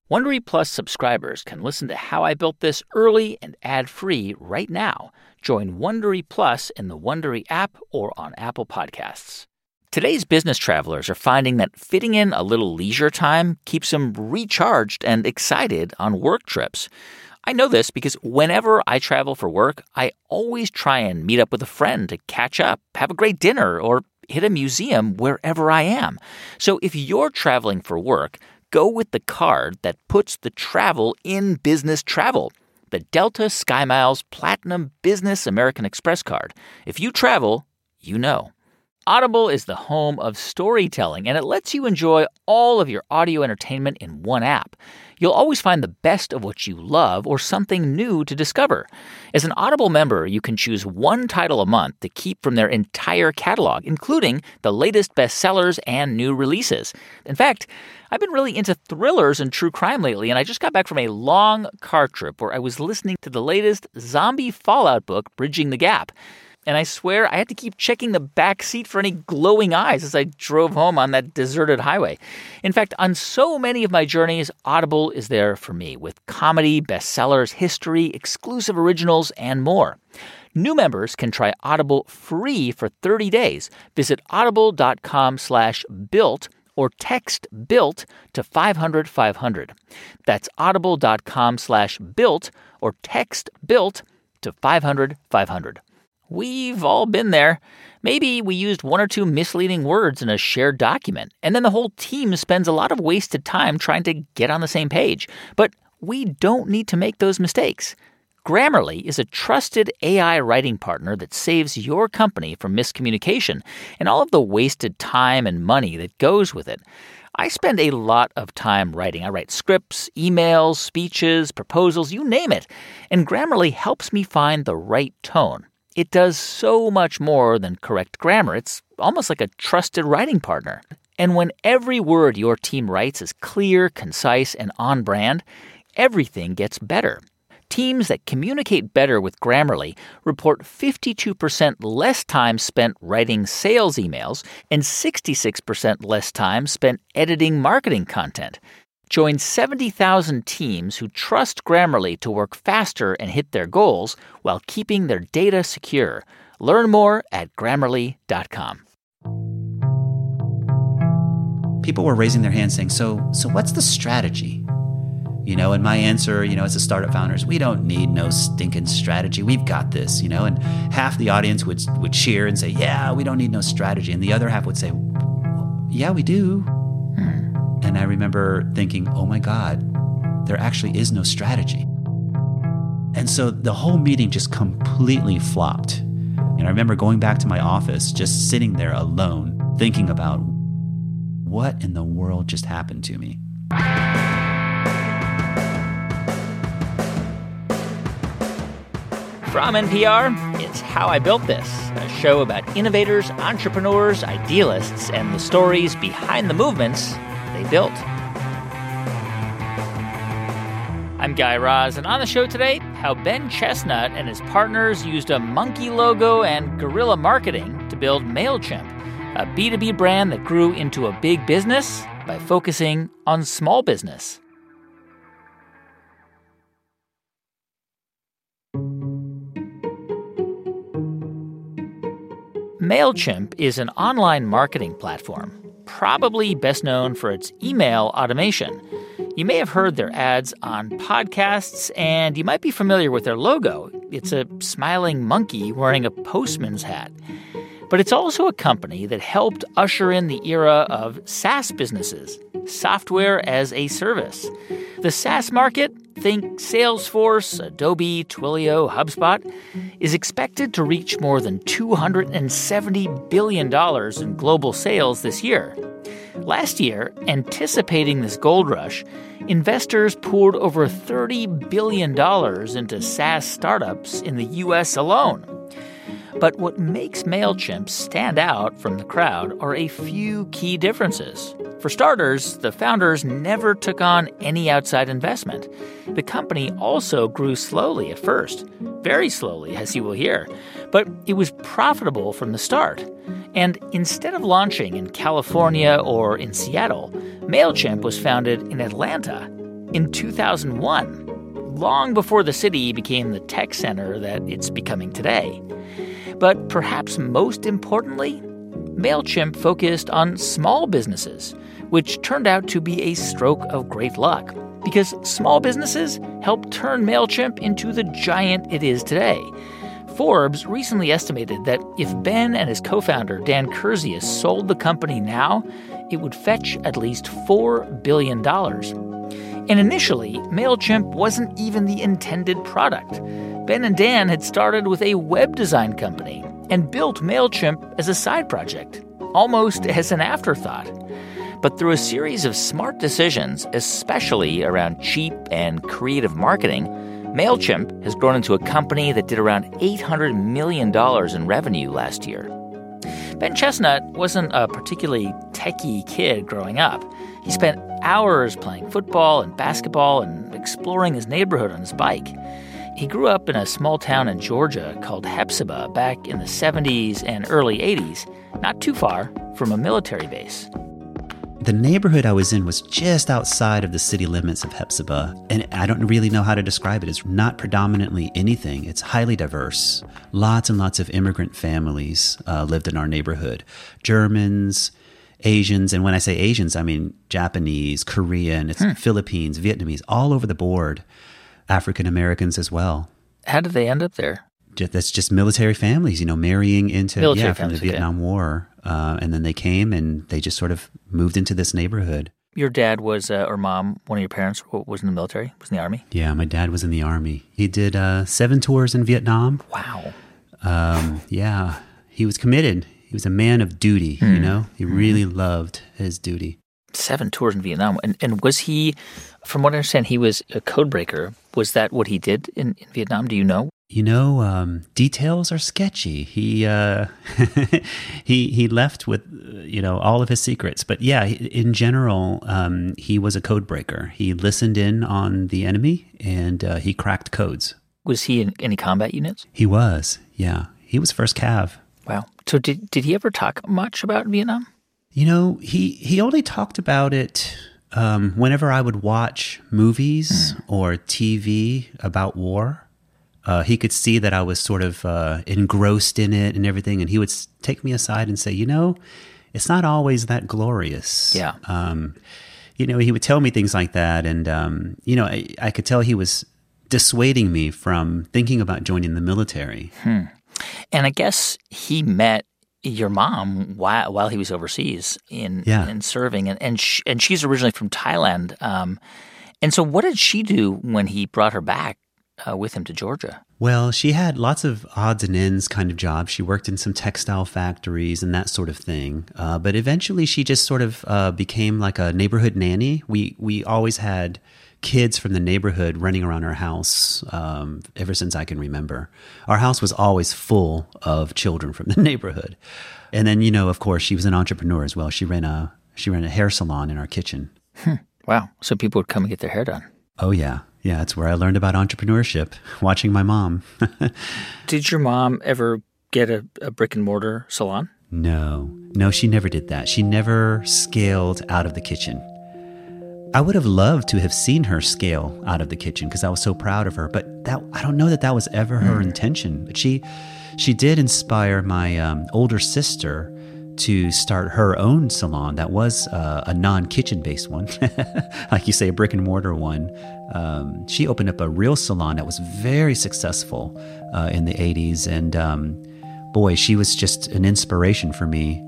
Wondery Plus subscribers can listen to How I Built This early and ad-free right now. Join Wondery Plus in the Wondery app or on Apple Podcasts. Today's business travelers are finding that fitting in a little leisure time keeps them recharged and excited on work trips. I know this because whenever I travel for work, I always try and meet up with a friend to catch up, have a great dinner, or hit a museum wherever I am. So if you're traveling for work, go with the card that puts the travel in business travel. The Delta SkyMiles Platinum Business American Express card. If you travel, you know. Audible is the home of storytelling, and it lets you enjoy all of your audio entertainment in one app. You'll always find the best of what you love or something new to discover. As an Audible member, you can choose one title a month to keep from their entire catalog, including the latest bestsellers and new releases. In fact, I've been really into thrillers and true crime lately, and I just got back from a long car trip where I was listening to the latest zombie fallout book, Bridging the Gap. And I swear I had to keep checking the back seat for any glowing eyes as I drove home on that deserted highway. In fact, on so many of my journeys, Audible is there for me with comedy, bestsellers, history, exclusive originals, and more. New members can try Audible free for 30 days. Visit audible.com/built or text BUILT to 500-500. That's audible.com/built or text BUILT to 500-500. We've all been there. Maybe we used one or two misleading words in a shared document, and then the whole team spends a lot of wasted time trying to get on the same page. But we don't need to make those mistakes. Grammarly is a trusted AI writing partner that saves your company from miscommunication and all of the wasted time and money that goes with it. I spend a lot of time writing. I write scripts, emails, speeches, proposals, you name it. And Grammarly helps me find the right tone. It does so much more than correct grammar. It's almost like a trusted writing partner. And when every word your team writes is clear, concise, and on brand, everything gets better. Teams that communicate better with Grammarly report 52% less time spent writing sales emails and 66% less time spent editing marketing content. Join 70,000 teams who trust Grammarly to work faster and hit their goals while keeping their data secure. Learn more at Grammarly.com. People were raising their hands saying, so what's the strategy? And my answer, as a startup founder is, we don't need no stinking strategy. We've got this, and half the audience would cheer and say, yeah, we don't need no strategy. And the other half would say, yeah, we do. And I remember thinking, oh my God, there actually is no strategy. And so the whole meeting just completely flopped. And I remember going back to my office, just sitting there alone, thinking about what in the world just happened to me. From NPR, it's How I Built This, a show about innovators, entrepreneurs, idealists, and the stories behind the movements they built. I'm Guy Raz, and on the show today, how Ben Chestnut and his partners used a monkey logo and guerrilla marketing to build MailChimp, a B2B brand that grew into a big business by focusing on small business. MailChimp is an online marketing platform, probably best known for its email automation. You may have heard their ads on podcasts, and you might be familiar with their logo. It's a smiling monkey wearing a postman's hat. But it's also a company that helped usher in the era of SaaS businesses, software as a service. The SaaS market, think Salesforce, Adobe, Twilio, HubSpot, is expected to reach more than $270 billion in global sales this year. Last year, anticipating this gold rush, investors poured over $30 billion into SaaS startups in the U.S. alone. But what makes MailChimp stand out from the crowd are a few key differences. For starters, the founders never took on any outside investment. The company also grew slowly at first, very slowly, as you will hear, but it was profitable from the start. And instead of launching in California or in Seattle, MailChimp was founded in Atlanta. in 2001, long before the city became the tech center that it's becoming today. But perhaps most importantly, MailChimp focused on small businesses, which turned out to be a stroke of great luck, because small businesses helped turn MailChimp into the giant it is today. Forbes recently estimated that if Ben and his co-founder Dan Kurzius sold the company now, it would fetch at least $4 billion. And initially, MailChimp wasn't even the intended product. Ben and Dan had started with a web design company and built MailChimp as a side project, almost as an afterthought. But through a series of smart decisions, especially around cheap and creative marketing, MailChimp has grown into a company that did around $800 million in revenue last year. Ben Chestnut wasn't a particularly techie kid growing up. He spent hours playing football and basketball and exploring his neighborhood on his bike. He grew up in a small town in Georgia called Hephzibah back in the 70s and early 80s, not too far from a military base. The neighborhood I was in was just outside of the city limits of Hephzibah, and I don't really know how to describe it. It's not predominantly anything. It's highly diverse. Lots and lots of immigrant families lived in our neighborhood. Germans, Asians, and when I say Asians, I mean Japanese, Korean, Philippines, Vietnamese, all over the board. African Americans as well. How did they end up there? That's just military families, marrying into, military from families, the Vietnam War. And then they came and they just sort of moved into this neighborhood. Your dad was, or mom, one of your parents was in the military, was in the Army? Yeah, my dad was in the Army. He did 7 tours in Vietnam. Wow. Yeah, he was committed. He was a man of duty, He really loved his duty. 7 tours in Vietnam. And was he, from what I understand, he was a code breaker. Was that what he did in Vietnam? Do you know? Details are sketchy. He he left with, all of his secrets. But yeah, in general, he was a code breaker. He listened in on the enemy and he cracked codes. Was he in any combat units? He was, yeah. He was first Cav. Wow. So did he ever talk much about Vietnam? He only talked about it whenever I would watch movies or TV about war. He could see that I was sort of engrossed in it and everything, and he would take me aside and say, it's not always that glorious. Yeah. He would tell me things like that, and, I could tell he was dissuading me from thinking about joining the military. And I guess he met your mom while he was overseas in serving, and she's originally from Thailand. And so what did she do when he brought her back with him to Georgia? Well, she had lots of odds and ends kind of jobs. She worked in some textile factories and that sort of thing. But eventually she just sort of became like a neighborhood nanny. We always had kids from the neighborhood running around our house ever since I can remember. Our house was always full of children from the neighborhood. And then, of course, she was an entrepreneur as well. She ran a hair salon in our kitchen. Wow. So people would come and get their hair done. Oh, yeah. Yeah, that's where I learned about entrepreneurship, watching my mom. Did your mom ever get a brick and mortar salon? No, she never did that. She never scaled out of the kitchen. I would have loved to have seen her scale out of the kitchen because I was so proud of her, but I don't know that was ever her intention. But she did inspire my older sister to start her own salon that was a non-kitchen based one, like you say, a brick and mortar one. She opened up a real salon that was very successful in the 80s. And boy, she was just an inspiration for me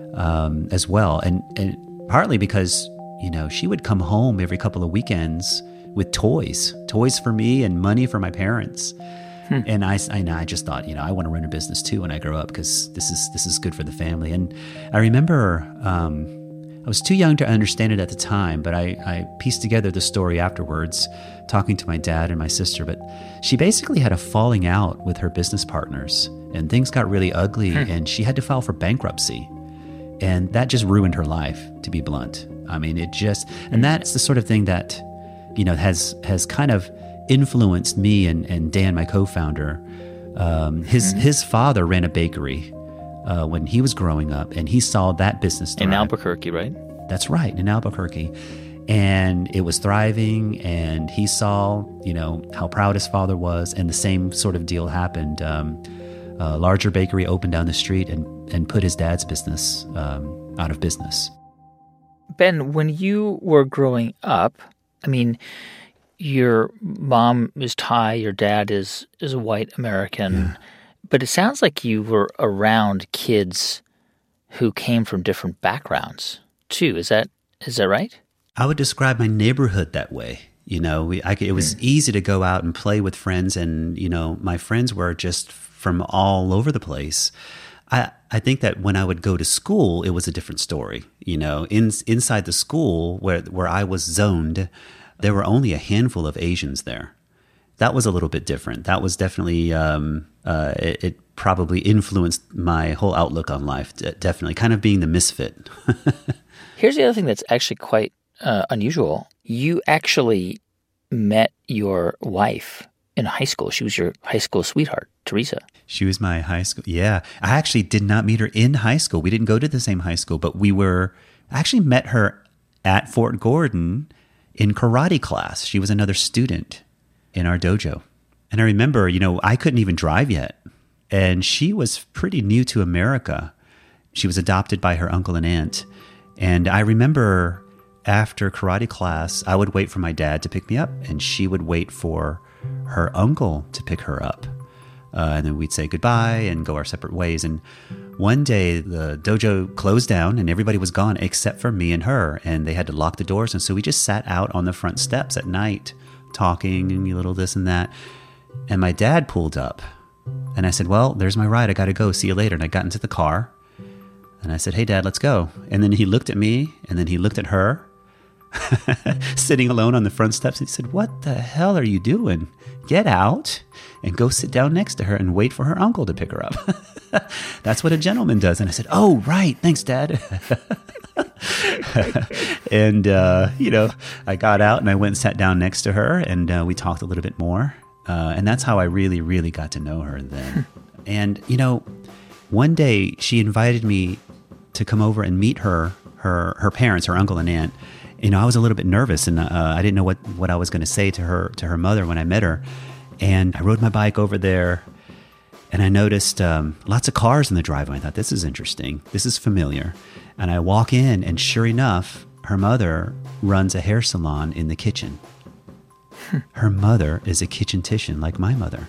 as well. And partly because, she would come home every couple of weekends with toys for me and money for my parents. And I just thought, I want to run a business too when I grow up because this is good for the family. And I remember I was too young to understand it at the time, but I pieced together the story afterwards, talking to my dad and my sister. But she basically had a falling out with her business partners, and things got really ugly, and she had to file for bankruptcy. And that just ruined her life, to be blunt. I mean, and that's the sort of thing that, has kind of influenced me and Dan, my co-founder. His father ran a bakery when he was growing up, and he saw that business thrive. In Albuquerque, right? That's right, in Albuquerque. And it was thriving, and he saw, how proud his father was, and the same sort of deal happened. A larger bakery opened down the street and put his dad's business out of business. Ben, when you were growing up, your mom is Thai, your dad is a white American, but it sounds like you were around kids who came from different backgrounds too. Is that right? I would describe my neighborhood that way. It was easy to go out and play with friends, and my friends were just from all over the place. I think that when I would go to school, it was a different story. Inside the school where I was zoned, there were only a handful of Asians there. That was a little bit different. That was definitely it probably influenced my whole outlook on life. Definitely, kind of being the misfit. Here's the other thing that's actually quite unusual. You actually met your wife in high school. She was your high school sweetheart, Teresa. She was my high school. Yeah. I actually did not meet her in high school. We didn't go to the same high school, but I actually met her at Fort Gordon in karate class. She was another student in our dojo. And I remember, I couldn't even drive yet. And she was pretty new to America. She was adopted by her uncle and aunt. And I remember after karate class, I would wait for my dad to pick me up, and she would wait for her uncle to pick her up. And then we'd say goodbye and go our separate ways. And one day the dojo closed down and everybody was gone except for me and her. And they had to lock the doors. And so we just sat out on the front steps at night talking and a little this and that. And my dad pulled up. And I said, well, there's my ride. I got to go. See you later. And I got into the car. And I said, hey, Dad, let's go. And then he looked at me, and then he looked at her, sitting alone on the front steps. And he said, what the hell are you doing? Get out and go sit down next to her and wait for her uncle to pick her up. That's what a gentleman does. And I said, oh, right. Thanks, Dad. And, I got out and I went and sat down next to her, and we talked a little bit more. And that's how I really, really got to know her then. And, one day she invited me to come over and meet her parents, her uncle and aunt. I was a little bit nervous, and I didn't know what I was going to say to her mother when I met her. And I rode my bike over there, and I noticed lots of cars in the driveway. I thought, this is interesting. This is familiar. And I walk in, and sure enough, her mother runs a hair salon in the kitchen. Her mother is a kitchen-tician like my mother.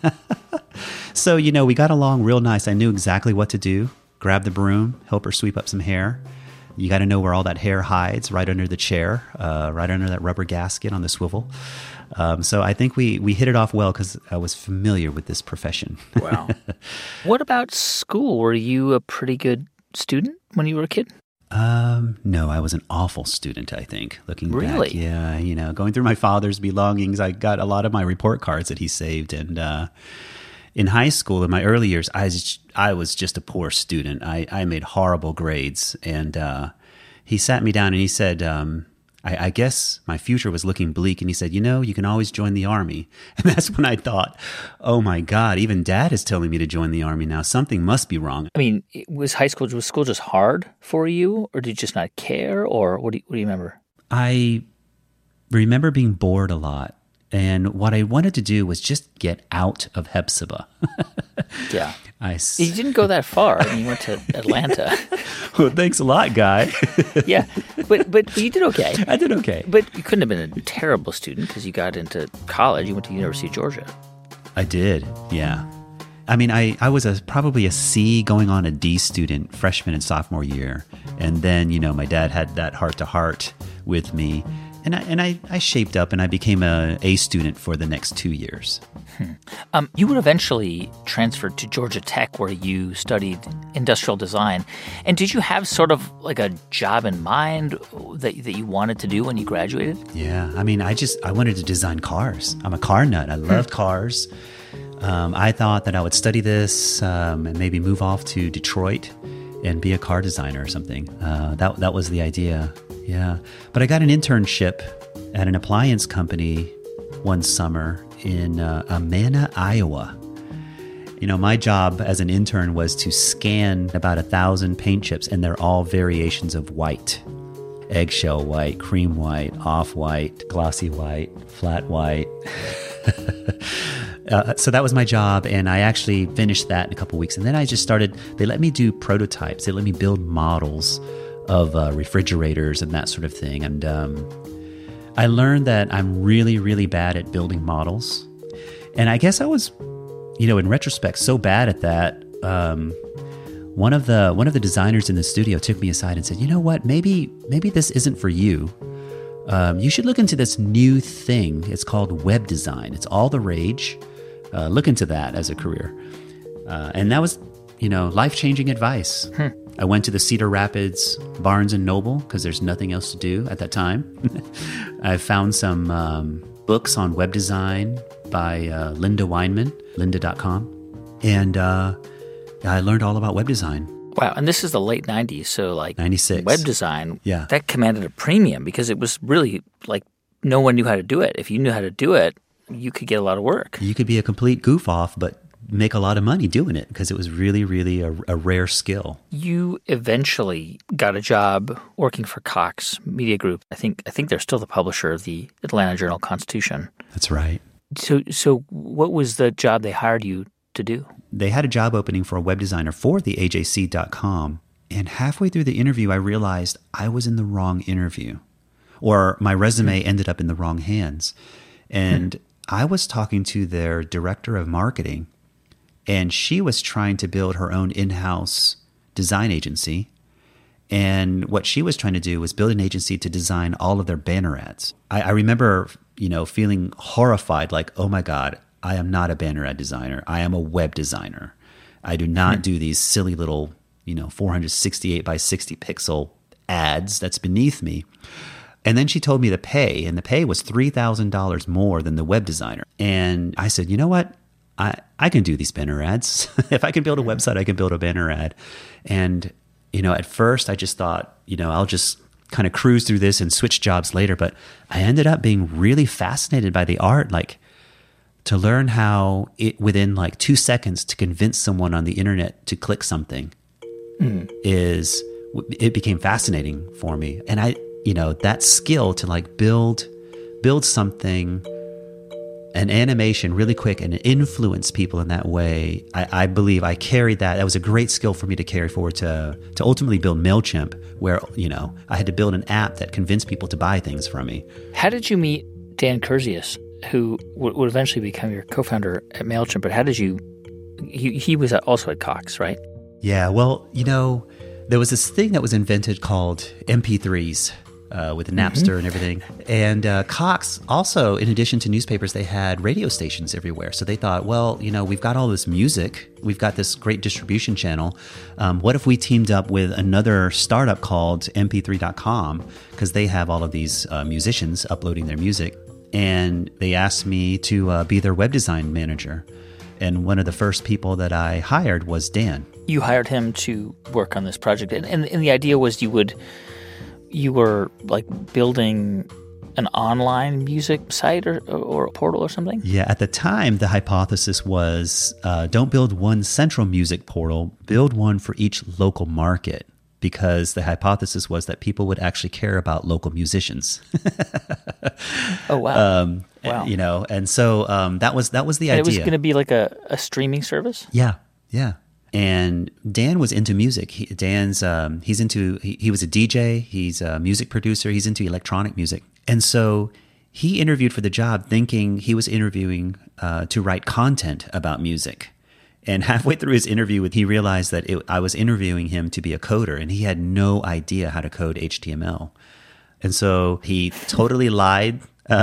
So, we got along real nice. I knew exactly what to do. Grab the broom, help her sweep up some hair. You got to know where all that hair hides, right under the chair, right under that rubber gasket on the swivel. So I think we hit it off well because I was familiar with this profession. Wow. What about school? Were you a pretty good student when you were a kid? No, I was an awful student, I think, looking really? back. Yeah, going through my father's belongings, I got a lot of my report cards that he saved. And in high school, in my early years, I was just a poor student. I made horrible grades. And he sat me down and he said, I guess my future was looking bleak. And he said, you can always join the Army. And that's when I thought, oh my God, even Dad is telling me to join the Army now. Something must be wrong. Was school just hard for you, or did you just not care? Or what do you remember? I remember being bored a lot. And what I wanted to do was just get out of Hephzibah. Yeah. You didn't go that far. You went to Atlanta. Well, thanks a lot, Guy. Yeah, but you did okay. I did okay. But you couldn't have been a terrible student because you got into college. You went to the University of Georgia. I did, yeah. I was probably a C going on a D student freshman and sophomore year. And then, my dad had that heart-to-heart with me. And I shaped up and I became a A student for the next 2 years. You were eventually transferred to Georgia Tech, where you studied industrial design. And did you have sort of like a job in mind that you wanted to do when you graduated? Yeah, I wanted to design cars. I'm a car nut. I love cars. I thought that I would study this and maybe move off to Detroit and be a car designer or something. That was the idea. Yeah. But I got an internship at an appliance company one summer in Amana, Iowa. My job as an intern was to scan about 1,000 paint chips, and they're all variations of white. eggshell white, cream white, off-white, glossy white, flat white. So that was my job, and I actually finished that in a couple weeks. And then I just started, they let me do prototypes. They let me build models of refrigerators and that sort of thing. And I learned that I'm really, really bad at building models. And I guess I was, in retrospect, so bad at that. One of the designers in the studio took me aside and said, "You know what? Maybe this isn't for you. You should look into this new thing. It's called web design. It's all the rage. Look into that as a career." And that was, life-changing advice. I went to the Cedar Rapids Barnes & Noble because there's nothing else to do at that time. I found some books on web design by Linda Weinman, lynda.com. And I learned all about web design. Wow, and this is the late 90s, so 96. Web design, yeah, that commanded a premium because it was really no one knew how to do it. If you knew how to do it, you could get a lot of work. You could be a complete goof off, but make a lot of money doing it because it was really, really a rare skill. You eventually got a job working for Cox Media Group. I think they're still the publisher of the Atlanta Journal-Constitution. That's right. So what was the job they hired you to do? They had a job opening for a web designer for the AJC.com. And halfway through the interview, I realized I was in the wrong interview, or my resume ended up in the wrong hands. And I was talking to their director of marketing, and she was trying to build her own in-house design agency. And what she was trying to do was build an agency to design all of their banner ads. I remember, feeling horrified, like, oh my God, I am not a banner ad designer. I am a web designer. I do not do these silly little, 468 by 60 pixel ads. That's beneath me. And then she told me the pay, and the pay was $3,000 more than the web designer. And I said, you know what? I can do these banner ads. If I can build a website, I can build a banner ad. And, at first I just thought, I'll just kind of cruise through this and switch jobs later. But I ended up being really fascinated by the art, to learn how within 2 seconds to convince someone on the internet to click something it became fascinating for me. And that skill to build something, an animation really quick and influence people in that way, I believe I carried that. That was a great skill for me to carry forward to ultimately build MailChimp, where, I had to build an app that convinced people to buy things from me. How did you meet Dan Kurzius, who would eventually become your co-founder at MailChimp? But how did you – he was also at Cox, right? Yeah, well, there was this thing that was invented called MP3s. With Napster and everything. And Cox also, in addition to newspapers, they had radio stations everywhere. So they thought, well, we've got all this music. We've got this great distribution channel. What if we teamed up with another startup called mp3.com? Because they have all of these musicians uploading their music. And they asked me to be their web design manager. And one of the first people that I hired was Dan. You hired him to work on this project. And the idea was you were building an online music site or a portal or something? Yeah, at the time, the hypothesis was don't build one central music portal, build one for each local market, because the hypothesis was that people would actually care about local musicians. Oh, wow. Wow. And so that was the idea. It was going to be like a streaming service? Yeah. And Dan was into music. He was a DJ. He's a music producer. He's into electronic music. And so he interviewed for the job thinking he was interviewing to write content about music. And halfway through his interview, he realized that I was interviewing him to be a coder, and he had no idea how to code HTML. And so he totally lied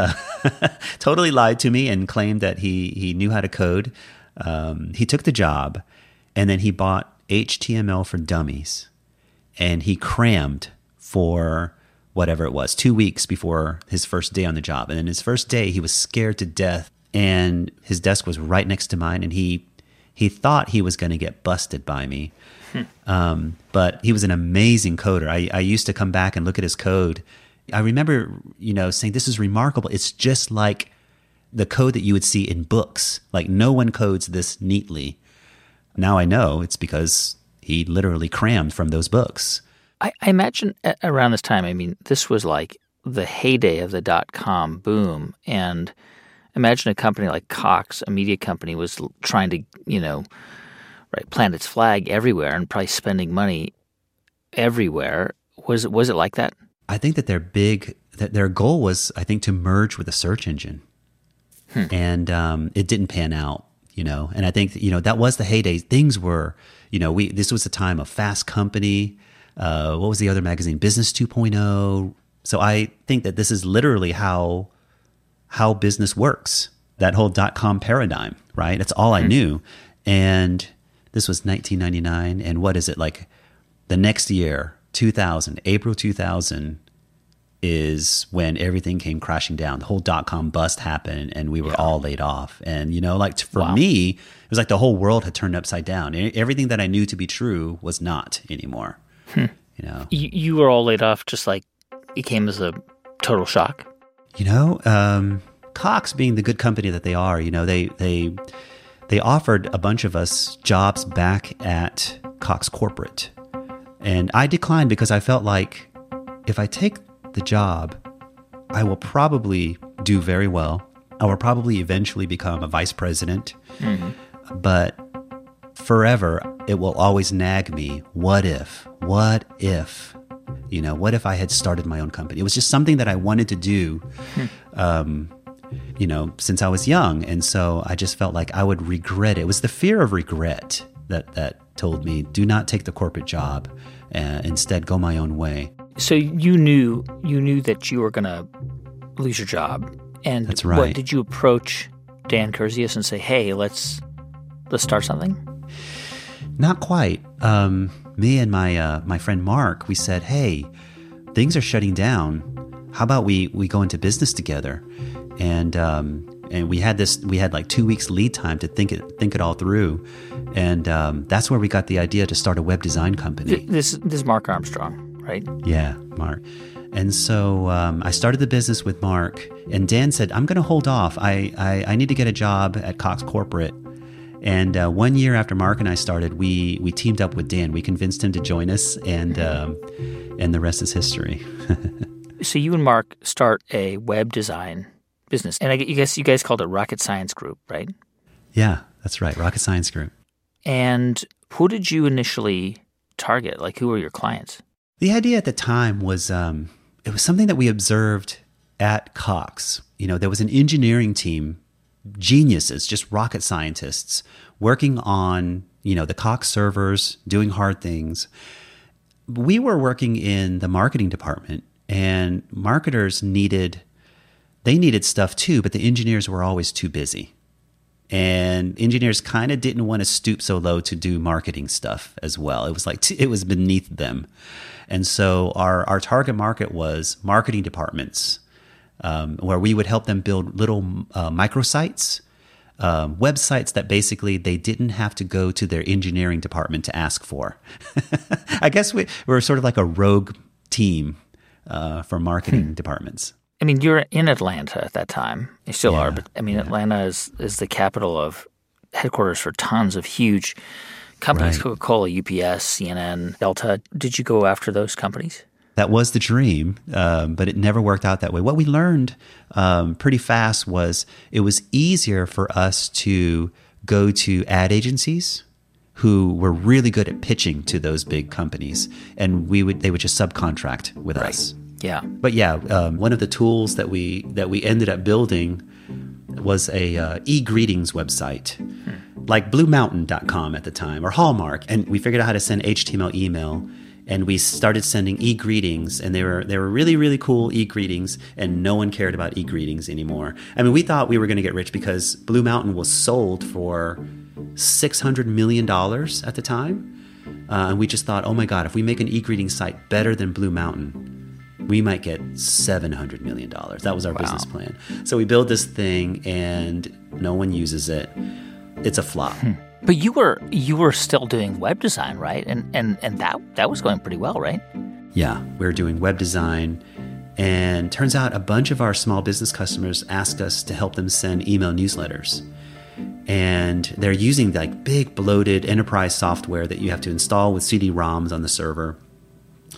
to me and claimed that he knew how to code. He took the job. And then he bought HTML for Dummies, and he crammed for whatever it was, 2 weeks before his first day on the job. And then his first day, he was scared to death, and his desk was right next to mine, and he thought he was going to get busted by me. But he was an amazing coder. I used to come back and look at his code. I remember, saying, this is remarkable. It's just like the code that you would see in books. No one codes this neatly. Now I know it's because he literally crammed from those books. I imagine around this time, I mean, this was like the heyday of the dot-com boom. And imagine a company like Cox, a media company, was trying to, plant its flag everywhere and probably spending money everywhere. Was it like that? I think that their goal was, I think, to merge with a search engine. And it didn't pan out, And I think, that was the heyday. Things were, this was a time of Fast Company. What was the other magazine? Business 2.0. So I think that this is literally how business works. That whole dot-com paradigm, right? That's all I knew. And this was 1999. And what is it? Like the next year, 2000, April 2000, is when everything came crashing down. The whole dot-com bust happened and we were all laid off. And, for me, it was like the whole world had turned upside down. Everything that I knew to be true was not anymore. You were all laid off, just like it came as a total shock? Cox, being the good company that they are, they offered a bunch of us jobs back at Cox Corporate. And I declined because I felt like if I take the job, I will probably do very well. I will probably eventually become a vice president. But forever, it will always nag me. What if? What if I had started my own company? It was just something that I wanted to do, since I was young. And so I just felt like I would regret it. It was the fear of regret that told me, do not take the corporate job. Instead, go my own way. So you knew that you were going to lose your job. And that's right. Did you approach Dan Kurzius and say, hey, let's start something? Not quite. Me and my friend Mark, we said, hey, things are shutting down. How about we go into business together? And we had like 2 weeks lead time to think it all through. And that's where we got the idea to start a web design company. This is Mark Armstrong, right? Yeah, Mark. And so I started the business with Mark, and Dan said, I'm going to hold off. I need to get a job at Cox Corporate. And 1 year after Mark and I started, we teamed up with Dan. We convinced him to join us, and the rest is history. So you and Mark start a web design business, and I guess you guys called it Rocket Science Group, right? Yeah, that's right, Rocket Science Group. And who did you initially target? Like, who were your clients? The idea at the time was it was something that we observed at Cox. There was an engineering team, geniuses, just rocket scientists, working on, the Cox servers, doing hard things. We were working in the marketing department, and marketers needed stuff too, but the engineers were always too busy. And engineers kind of didn't want to stoop so low to do marketing stuff as well. It was like it was beneath them. And so our target market was marketing departments, where we would help them build little microsites, websites that basically they didn't have to go to their engineering department to ask for. I guess we were sort of like a rogue team for marketing departments. I mean, you're in Atlanta at that time. You still are, but I mean, Atlanta is the capital of headquarters for tons of huge companies, right. Coca-Cola, UPS, CNN, Delta. Did you go after those companies? That was the dream, but it never worked out that way. What we learned pretty fast was it was easier for us to go to ad agencies who were really good at pitching to those big companies, and they would just subcontract with us. Yeah. But one of the tools that we ended up building was a e-greetings website, like BlueMountain.com at the time, or Hallmark. And we figured out how to send HTML email, and we started sending e-greetings, and they were really, really cool e-greetings, and no one cared about e-greetings anymore. I mean, we thought we were going to get rich because Blue Mountain was sold for $600 million at the time. And we just thought, oh my God, if we make an e-greeting site better than Blue Mountain, we might get $700 million. That was our business plan. So we build this thing, and no one uses it. It's a flop. But you were still doing web design, right? And that was going pretty well, right? Yeah, we were doing web design. And turns out a bunch of our small business customers asked us to help them send email newsletters. And they're using like big bloated enterprise software that you have to install with CD-ROMs on the server.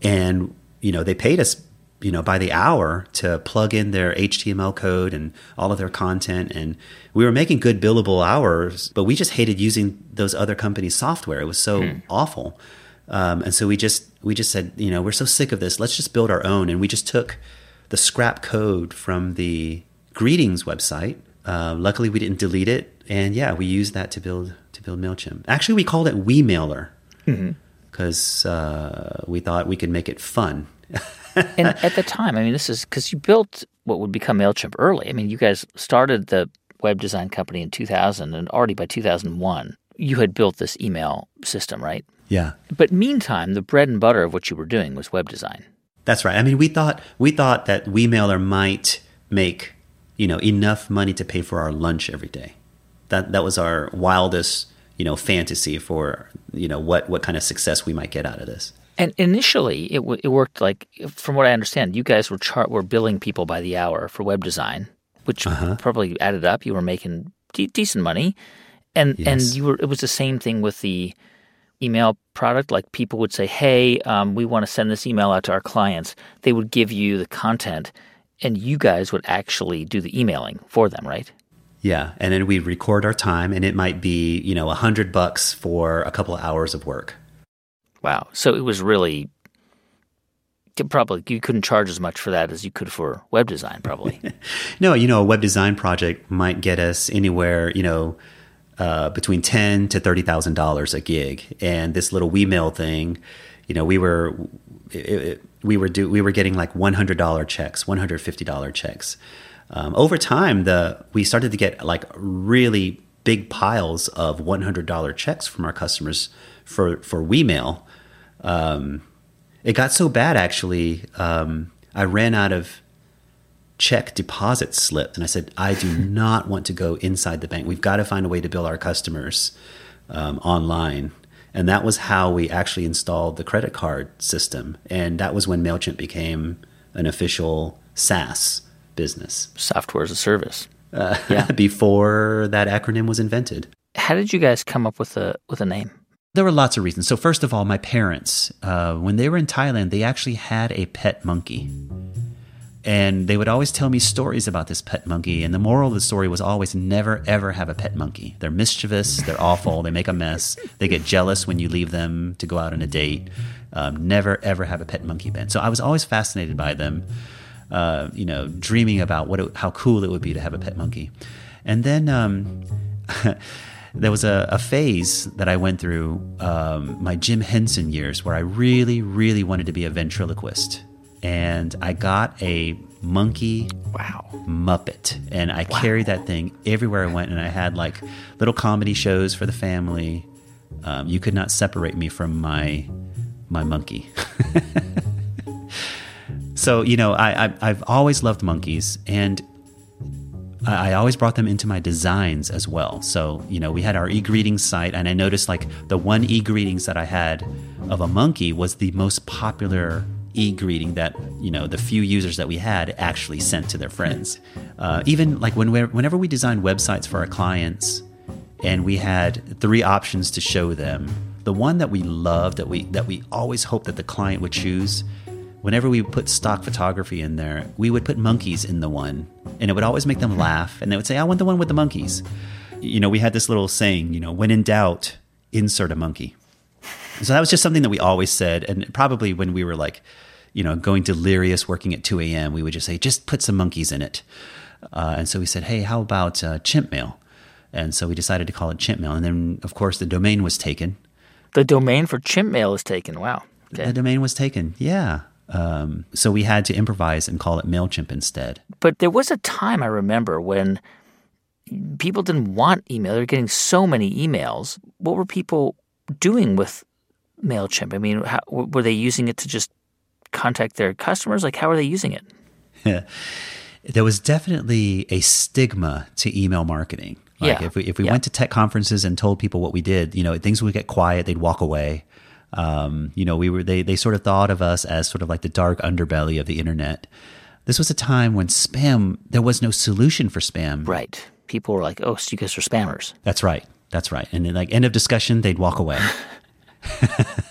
And, they paid us, by the hour to plug in their HTML code and all of their content. And we were making good billable hours, but we just hated using those other companies' software. It was so awful. And so we just said, we're so sick of this. Let's just build our own. And we just took the scrap code from the Greetings website. Luckily, we didn't delete it. And we used that to build MailChimp. Actually, we called it WeMailer because we thought we could make it fun. And at the time, this is because you built what would become MailChimp early. You guys started the web design company in 2000, and already by 2001, you had built this email system, right? Yeah. But meantime, the bread and butter of what you were doing was web design. That's right. We thought that WeMailer might make, enough money to pay for our lunch every day. That was our wildest, fantasy for, what kind of success we might get out of this. And initially, it worked like, from what I understand, you guys were billing people by the hour for web design, which probably added up. You were making decent money, and it was the same thing with the email product. Like people would say, "Hey, we want to send this email out to our clients." They would give you the content, and you guys would actually do the emailing for them, right? Yeah, and then we'd record our time, and it might be $100 for a couple of hours of work. Wow. So it was really probably you couldn't charge as much for that as you could for web design, probably. No, a web design project might get us anywhere, between $10,000 to $30,000 a gig. And this little WeMail thing, we were getting like $100 checks, $150 checks. Over time, we started to get like really big piles of $100 checks from our customers for WeMail. It got so bad, actually, I ran out of check deposit slips. And I said, I do not want to go inside the bank. We've got to find a way to bill our customers online. And that was how we actually installed the credit card system. And that was when MailChimp became an official SaaS business. Software as a service. Before that acronym was invented. How did you guys come up with a name? There were lots of reasons. So first of all, my parents, when they were in Thailand, they actually had a pet monkey. And they would always tell me stories about this pet monkey. And the moral of the story was always never, ever have a pet monkey. They're mischievous. They're awful. They make a mess. They get jealous when you leave them to go out on a date. Never, ever have a pet monkey, Ben. So I was always fascinated by them, dreaming about how cool it would be to have a pet monkey. And then there was a phase that I went through, my Jim Henson years, where I really, really wanted to be a ventriloquist. And I got a monkey Muppet, and I carried that thing everywhere I went. And I had like little comedy shows for the family. You could not separate me from my monkey. So, I've always loved monkeys, and I always brought them into my designs as well. So, we had our e-greetings site, and I noticed like the one e-greetings that I had of a monkey was the most popular e-greeting that, the few users that we had actually sent to their friends. Even like whenever we designed websites for our clients and we had 3 options to show them, the one that we loved, that we always hoped that the client would choose, whenever we put stock photography in there, we would put monkeys in the one, and it would always make them laugh. And they would say, I want the one with the monkeys. We had this little saying, when in doubt, insert a monkey. So that was just something that we always said. And probably when we were like, going delirious, working at 2 a.m., we would just say, just put some monkeys in it. And so we said, hey, how about Chimp Mail? And so we decided to call it Chimp Mail. And then, of course, the domain was taken. The domain for Chimp Mail is taken. Wow. Okay. The domain was taken. Yeah. So we had to improvise and call it MailChimp instead. But there was a time, I remember, when people didn't want email. They were getting so many emails. What were people doing with MailChimp? How, were they using it to just contact their customers? Like, how are they using it? Yeah. There was definitely a stigma to email marketing. Like if we went to tech conferences and told people what we did, things would get quiet, they'd walk away. They sort of thought of us as sort of like the dark underbelly of the internet. This was a time when spam, there was no solution for spam. Right. People were like, oh, so you guys are spammers. That's right. And then like end of discussion, they'd walk away.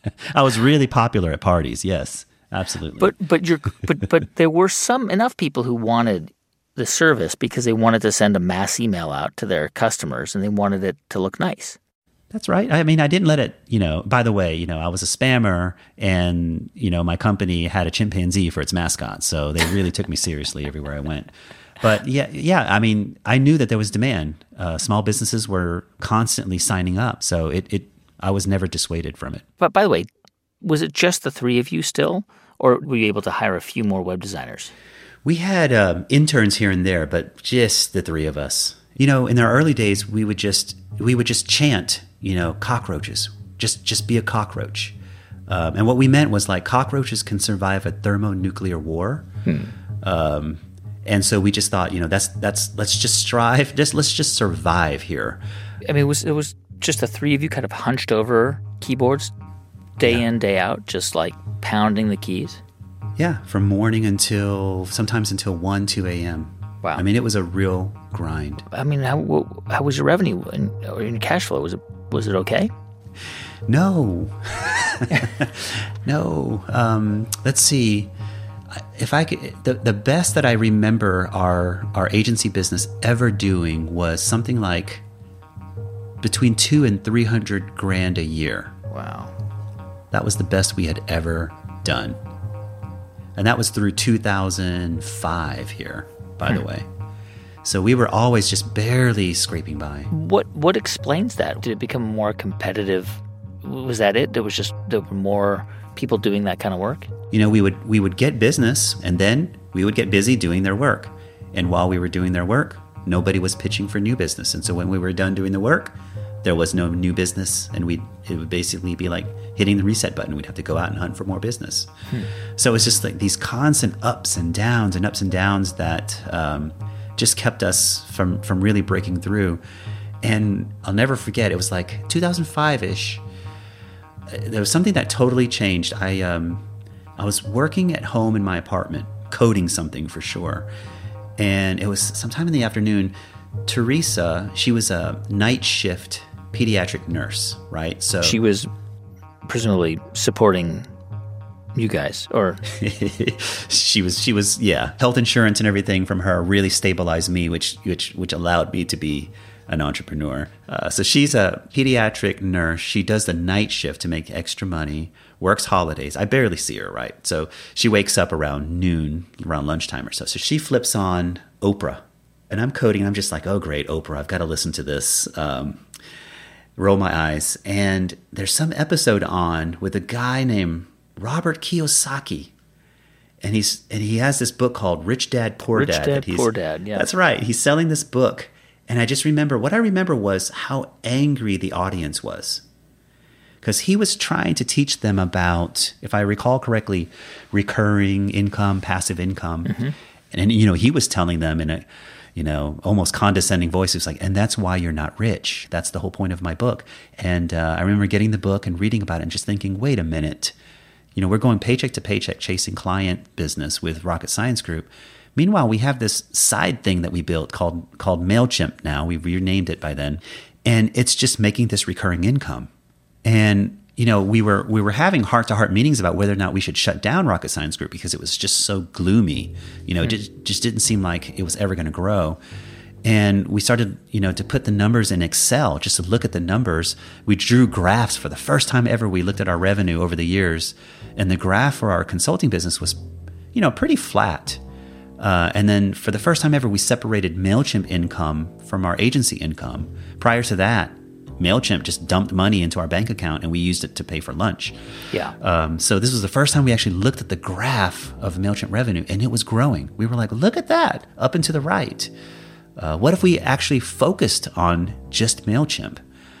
I was really popular at parties. Yes, absolutely. But there were enough people who wanted the service because they wanted to send a mass email out to their customers and they wanted it to look nice. That's right. I mean, I didn't let it, by the way, I was a spammer and, my company had a chimpanzee for its mascot. So they really took me seriously everywhere I went. But yeah. I mean, I knew that there was demand. Small businesses were constantly signing up. So I was never dissuaded from it. But by the way, was it just the three of you still, or were you able to hire a few more web designers? We had interns here and there, but just the three of us. In our early days, we would just chant, cockroaches. Just be a cockroach. And what we meant was like cockroaches can survive a thermonuclear war. And so we just thought, let's just strive. Let's just survive here. I mean, it was just the three of you kind of hunched over keyboards day in, day out, just like pounding the keys? Yeah, from morning sometimes until 1, 2 a.m. Wow. I mean, it was a real grind. I mean, how was your revenue or your cash flow? Was it okay? No. No. Let's see. If I could, the best that I remember our agency business ever doing was something like between $200,000 and $300,000 a year. Wow. That was the best we had ever done. And that was through 2005 here, by the way. So we were always just barely scraping by. What explains that? Did it become more competitive? Was that it? There were more people doing that kind of work? We would get business, and then we would get busy doing their work. And while we were doing their work, nobody was pitching for new business. And so when we were done doing the work, there was no new business, and it would basically be like hitting the reset button. We'd have to go out and hunt for more business. So it was just like these constant ups and downs that just kept us from really breaking through. And I'll never forget, it was like 2005-ish. There was something that totally changed. I was working at home in my apartment, coding something for sure. And it was sometime in the afternoon. Teresa, she was a night shift pediatric nurse, right? So she was presumably supporting you guys, or she was health insurance and everything from her really stabilized me, which allowed me to be an entrepreneur. So she's a pediatric nurse. She does the night shift to make extra money, works holidays. I barely see her, right? So she wakes up around noon, around lunchtime or so. So she flips on Oprah. And I'm coding, and I'm just like, oh, great, Oprah, I've got to listen to this. Roll my eyes. And there's some episode on with a guy named Robert Kiyosaki. And he has this book called Rich Dad, Poor Dad. Rich Dad, Poor Dad, yeah. That's right. He's selling this book. And I just remember, what I remember was how angry the audience was. Because he was trying to teach them about, if I recall correctly, recurring income, passive income. Mm-hmm. And he was telling them in a almost condescending voice. He was like, and that's why you're not rich. That's the whole point of my book. And I remember getting the book and reading about it and just thinking, wait a minute. We're going paycheck to paycheck chasing client business with Rocket Science Group. Meanwhile, we have this side thing that we built called MailChimp now. We've renamed it by then. And it's just making this recurring income. And we were having heart-to-heart meetings about whether or not we should shut down Rocket Science Group because it was just so gloomy. It just didn't seem like it was ever going to grow. And we started, to put the numbers in Excel, just to look at the numbers. We drew graphs for the first time ever. We looked at our revenue over the years, and the graph for our consulting business was, pretty flat. And then for the first time ever, we separated MailChimp income from our agency income. Prior to that, MailChimp just dumped money into our bank account and we used it to pay for lunch. Yeah. So this was the first time we actually looked at the graph of MailChimp revenue, and it was growing. We were like, look at that, up and to the right. What if we actually focused on just MailChimp?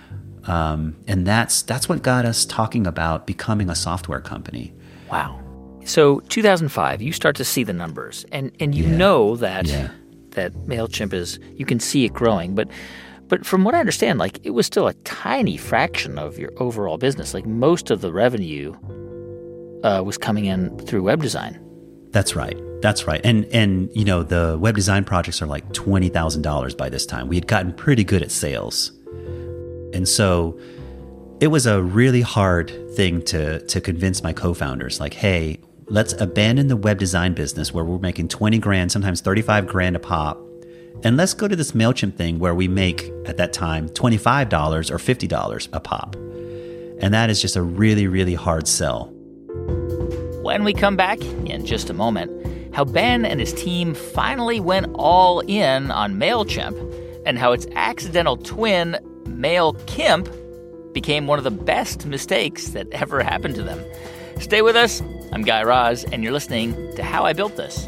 And that's what got us talking about becoming a software company. Wow. So 2005, you start to see the numbers, and you know that MailChimp you can see it growing, but from what I understand, like, it was still a tiny fraction of your overall business. Like, most of the revenue was coming in through web design. That's right. And the web design projects are like $20,000 by this time. We had gotten pretty good at sales. And so, It was a really hard thing to convince my co-founders, like, hey, let's abandon the web design business where we're making 20 grand, sometimes 35 grand a pop. And let's go to this MailChimp thing where we make, at that time, $25 or $50 a pop. And that is just a really, really hard sell. When we come back in just a moment, how Ben and his team finally went all in on MailChimp and how its accidental twin, MailKimp, became one of the best mistakes that ever happened to them. Stay with us. I'm Guy Raz, and you're listening to How I Built This.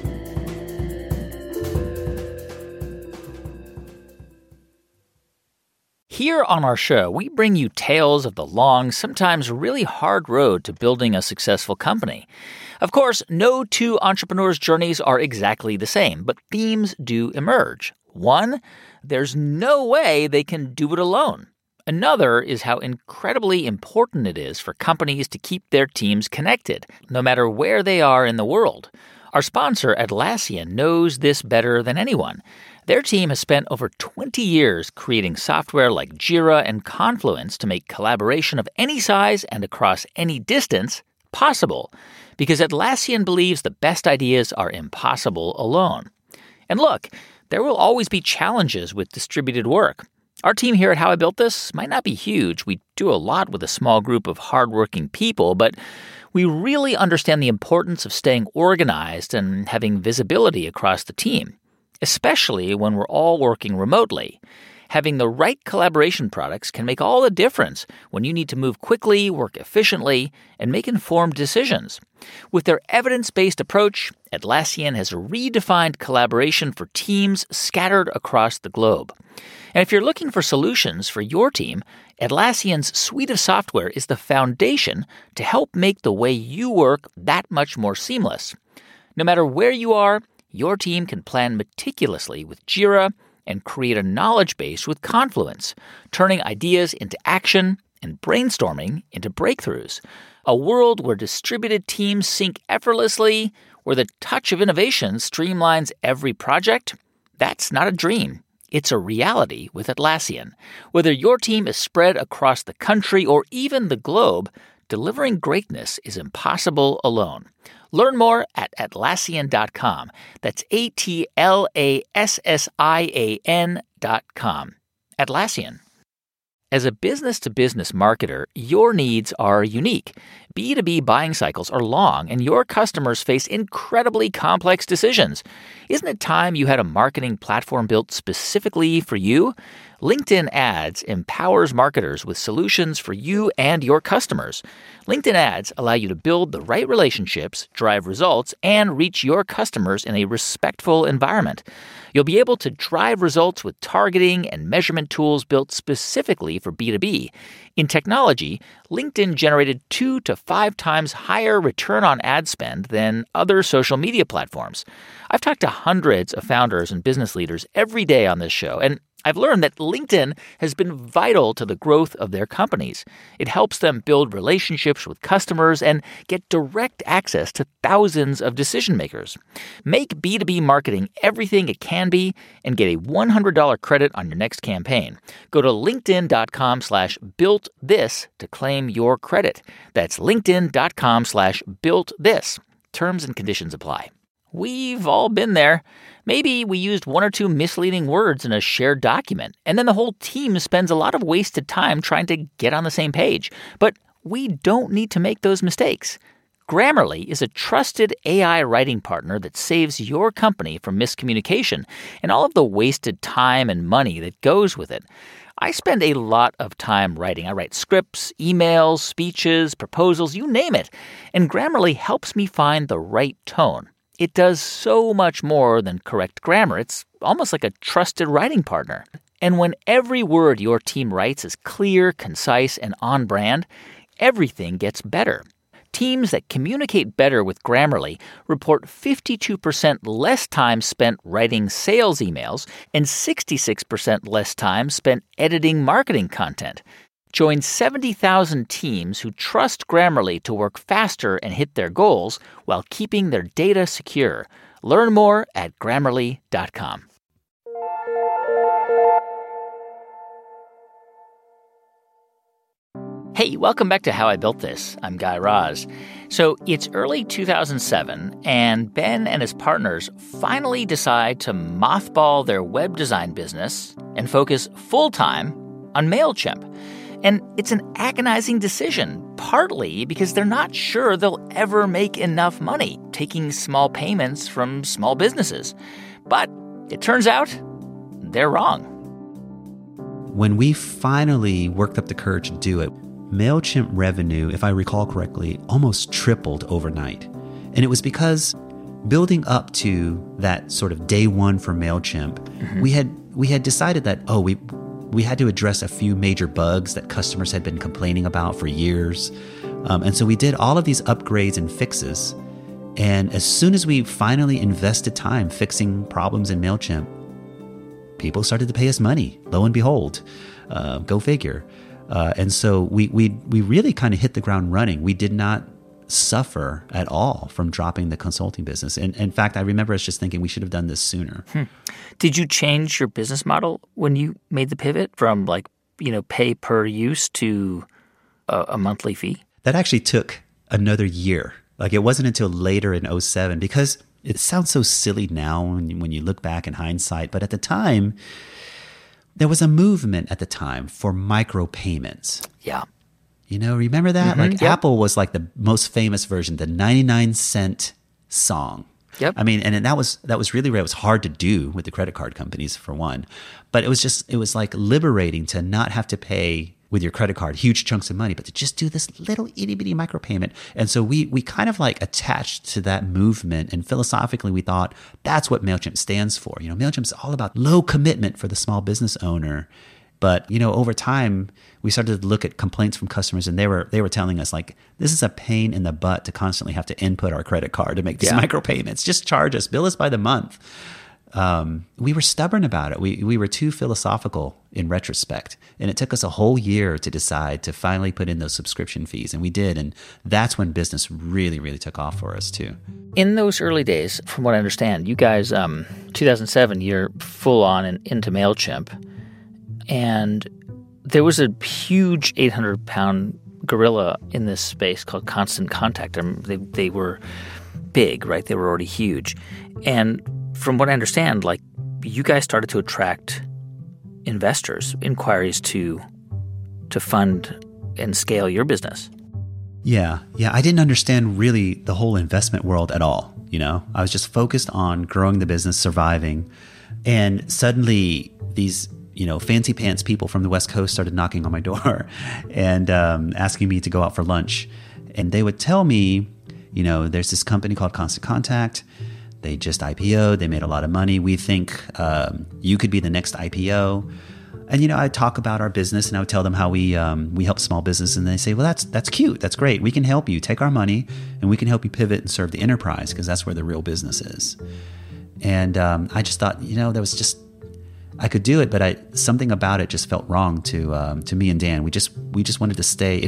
Here on our show, we bring you tales of the long, sometimes really hard road to building a successful company. Of course, no two entrepreneurs' journeys are exactly the same, but themes do emerge. One, there's no way they can do it alone. Another is how incredibly important it is for companies to keep their teams connected, no matter where they are in the world. Our sponsor, Atlassian, knows this better than anyone. Their team has spent over 20 years creating software like Jira and Confluence to make collaboration of any size and across any distance possible, because Atlassian believes the best ideas are impossible alone. And look, there will always be challenges with distributed work. Our team here at How I Built This might not be huge. We do a lot with a small group of hardworking people, but we really understand the importance of staying organized and having visibility across the team, especially when we're all working remotely. Having the right collaboration products can make all the difference when you need to move quickly, work efficiently, and make informed decisions. With their evidence-based approach, Atlassian has redefined collaboration for teams scattered across the globe. And if you're looking for solutions for your team, Atlassian's suite of software is the foundation to help make the way you work that much more seamless. No matter where you are, your team can plan meticulously with Jira and create a knowledge base with Confluence, turning ideas into action and brainstorming into breakthroughs. A world where distributed teams sync effortlessly, where the touch of innovation streamlines every project, that's not a dream. It's a reality with Atlassian. Whether your team is spread across the country or even the globe, delivering greatness is impossible alone. Learn more at Atlassian.com. That's Atlassian.com. Atlassian. As a business-to-business marketer, your needs are unique. B2B buying cycles are long, and your customers face incredibly complex decisions. Isn't it time you had a marketing platform built specifically for you? LinkedIn Ads empowers marketers with solutions for you and your customers. LinkedIn Ads allow you to build the right relationships, drive results, and reach your customers in a respectful environment. You'll be able to drive results with targeting and measurement tools built specifically for B2B. In technology, LinkedIn generated 2 to 5 times higher return on ad spend than other social media platforms. I've talked to hundreds of founders and business leaders every day on this show, and I've learned that LinkedIn has been vital to the growth of their companies. It helps them build relationships with customers and get direct access to thousands of decision makers. Make B2B marketing everything it can be and get a $100 credit on your next campaign. Go to linkedin.com/builtthis to claim your credit. That's linkedin.com/builtthis. Terms and conditions apply. We've all been there. Maybe we used 1 or 2 misleading words in a shared document, and then the whole team spends a lot of wasted time trying to get on the same page. But we don't need to make those mistakes. Grammarly is a trusted AI writing partner that saves your company from miscommunication and all of the wasted time and money that goes with it. I spend a lot of time writing. I write scripts, emails, speeches, proposals, you name it. And Grammarly helps me find the right tone. It does so much more than correct grammar. It's almost like a trusted writing partner. And when every word your team writes is clear, concise, and on brand, everything gets better. Teams that communicate better with Grammarly report 52% less time spent writing sales emails and 66% less time spent editing marketing content. Join 70,000 teams who trust Grammarly to work faster and hit their goals while keeping their data secure. Learn more at Grammarly.com. Hey, welcome back to How I Built This. I'm Guy Raz. So it's early 2007, and Ben and his partners finally decide to mothball their web design business and focus full-time on MailChimp. And it's an agonizing decision, partly because they're not sure they'll ever make enough money taking small payments from small businesses. But it turns out they're wrong. When we finally worked up the courage to do it, MailChimp revenue, if I recall correctly, almost tripled overnight. And it was because building up to that sort of day one for MailChimp, we had decided that, we had to address a few major bugs that customers had been complaining about for years. And so we did all of these upgrades and fixes. And as soon as we finally invested time fixing problems in MailChimp, people started to pay us money. Lo and behold, go figure. And so we really kind of hit the ground running. We did not suffer at all from dropping the consulting business. And in fact, I remember us just thinking we should have done this sooner. Did you change your business model when you made the pivot from pay per use to a monthly fee? That actually took another year. It wasn't until later in 2007, because it sounds so silly now when you look back in hindsight. But at the time, there was a movement at the time for micropayments. Yeah. Remember that? Yep. Apple was the most famous version, the 99-cent song. Yep. I mean, and that was really where it was hard to do with the credit card companies, for one. But it was liberating to not have to pay with your credit card huge chunks of money, but to just do this little itty bitty micropayment. And so we kind of attached to that movement, and philosophically we thought that's what MailChimp stands for. MailChimp's all about low commitment for the small business owner. But over time we started to look at complaints from customers, and they were telling us this is a pain in the butt to constantly have to input our credit card to make these micropayments. Just charge us, bill us by the month. We were stubborn about it. We were too philosophical in retrospect. And it took us a whole year to decide to finally put in those subscription fees. And we did. And that's when business really, really took off for us too. In those early days, from what I understand, you guys, 2007, you're full on into MailChimp. And there was a huge 800-pound gorilla in this space called Constant Contact. They were big, right? They were already huge. And from what I understand, you guys started to attract investors, inquiries to fund and scale your business. Yeah. I didn't understand really the whole investment world at all. I was just focused on growing the business, surviving. And suddenly these, fancy pants people from the West Coast started knocking on my door and asking me to go out for lunch. And they would tell me, there's this company called Constant Contact. They just IPO'd. They made a lot of money. We think you could be the next IPO. And, I'd talk about our business, and I would tell them how we help small business. And they say, well, that's cute. That's great. We can help you. Take our money, and we can help you pivot and serve the enterprise, because that's where the real business is. And I just thought, there was just, I could do it, but something about it just felt wrong to me and Dan. We just wanted to stay.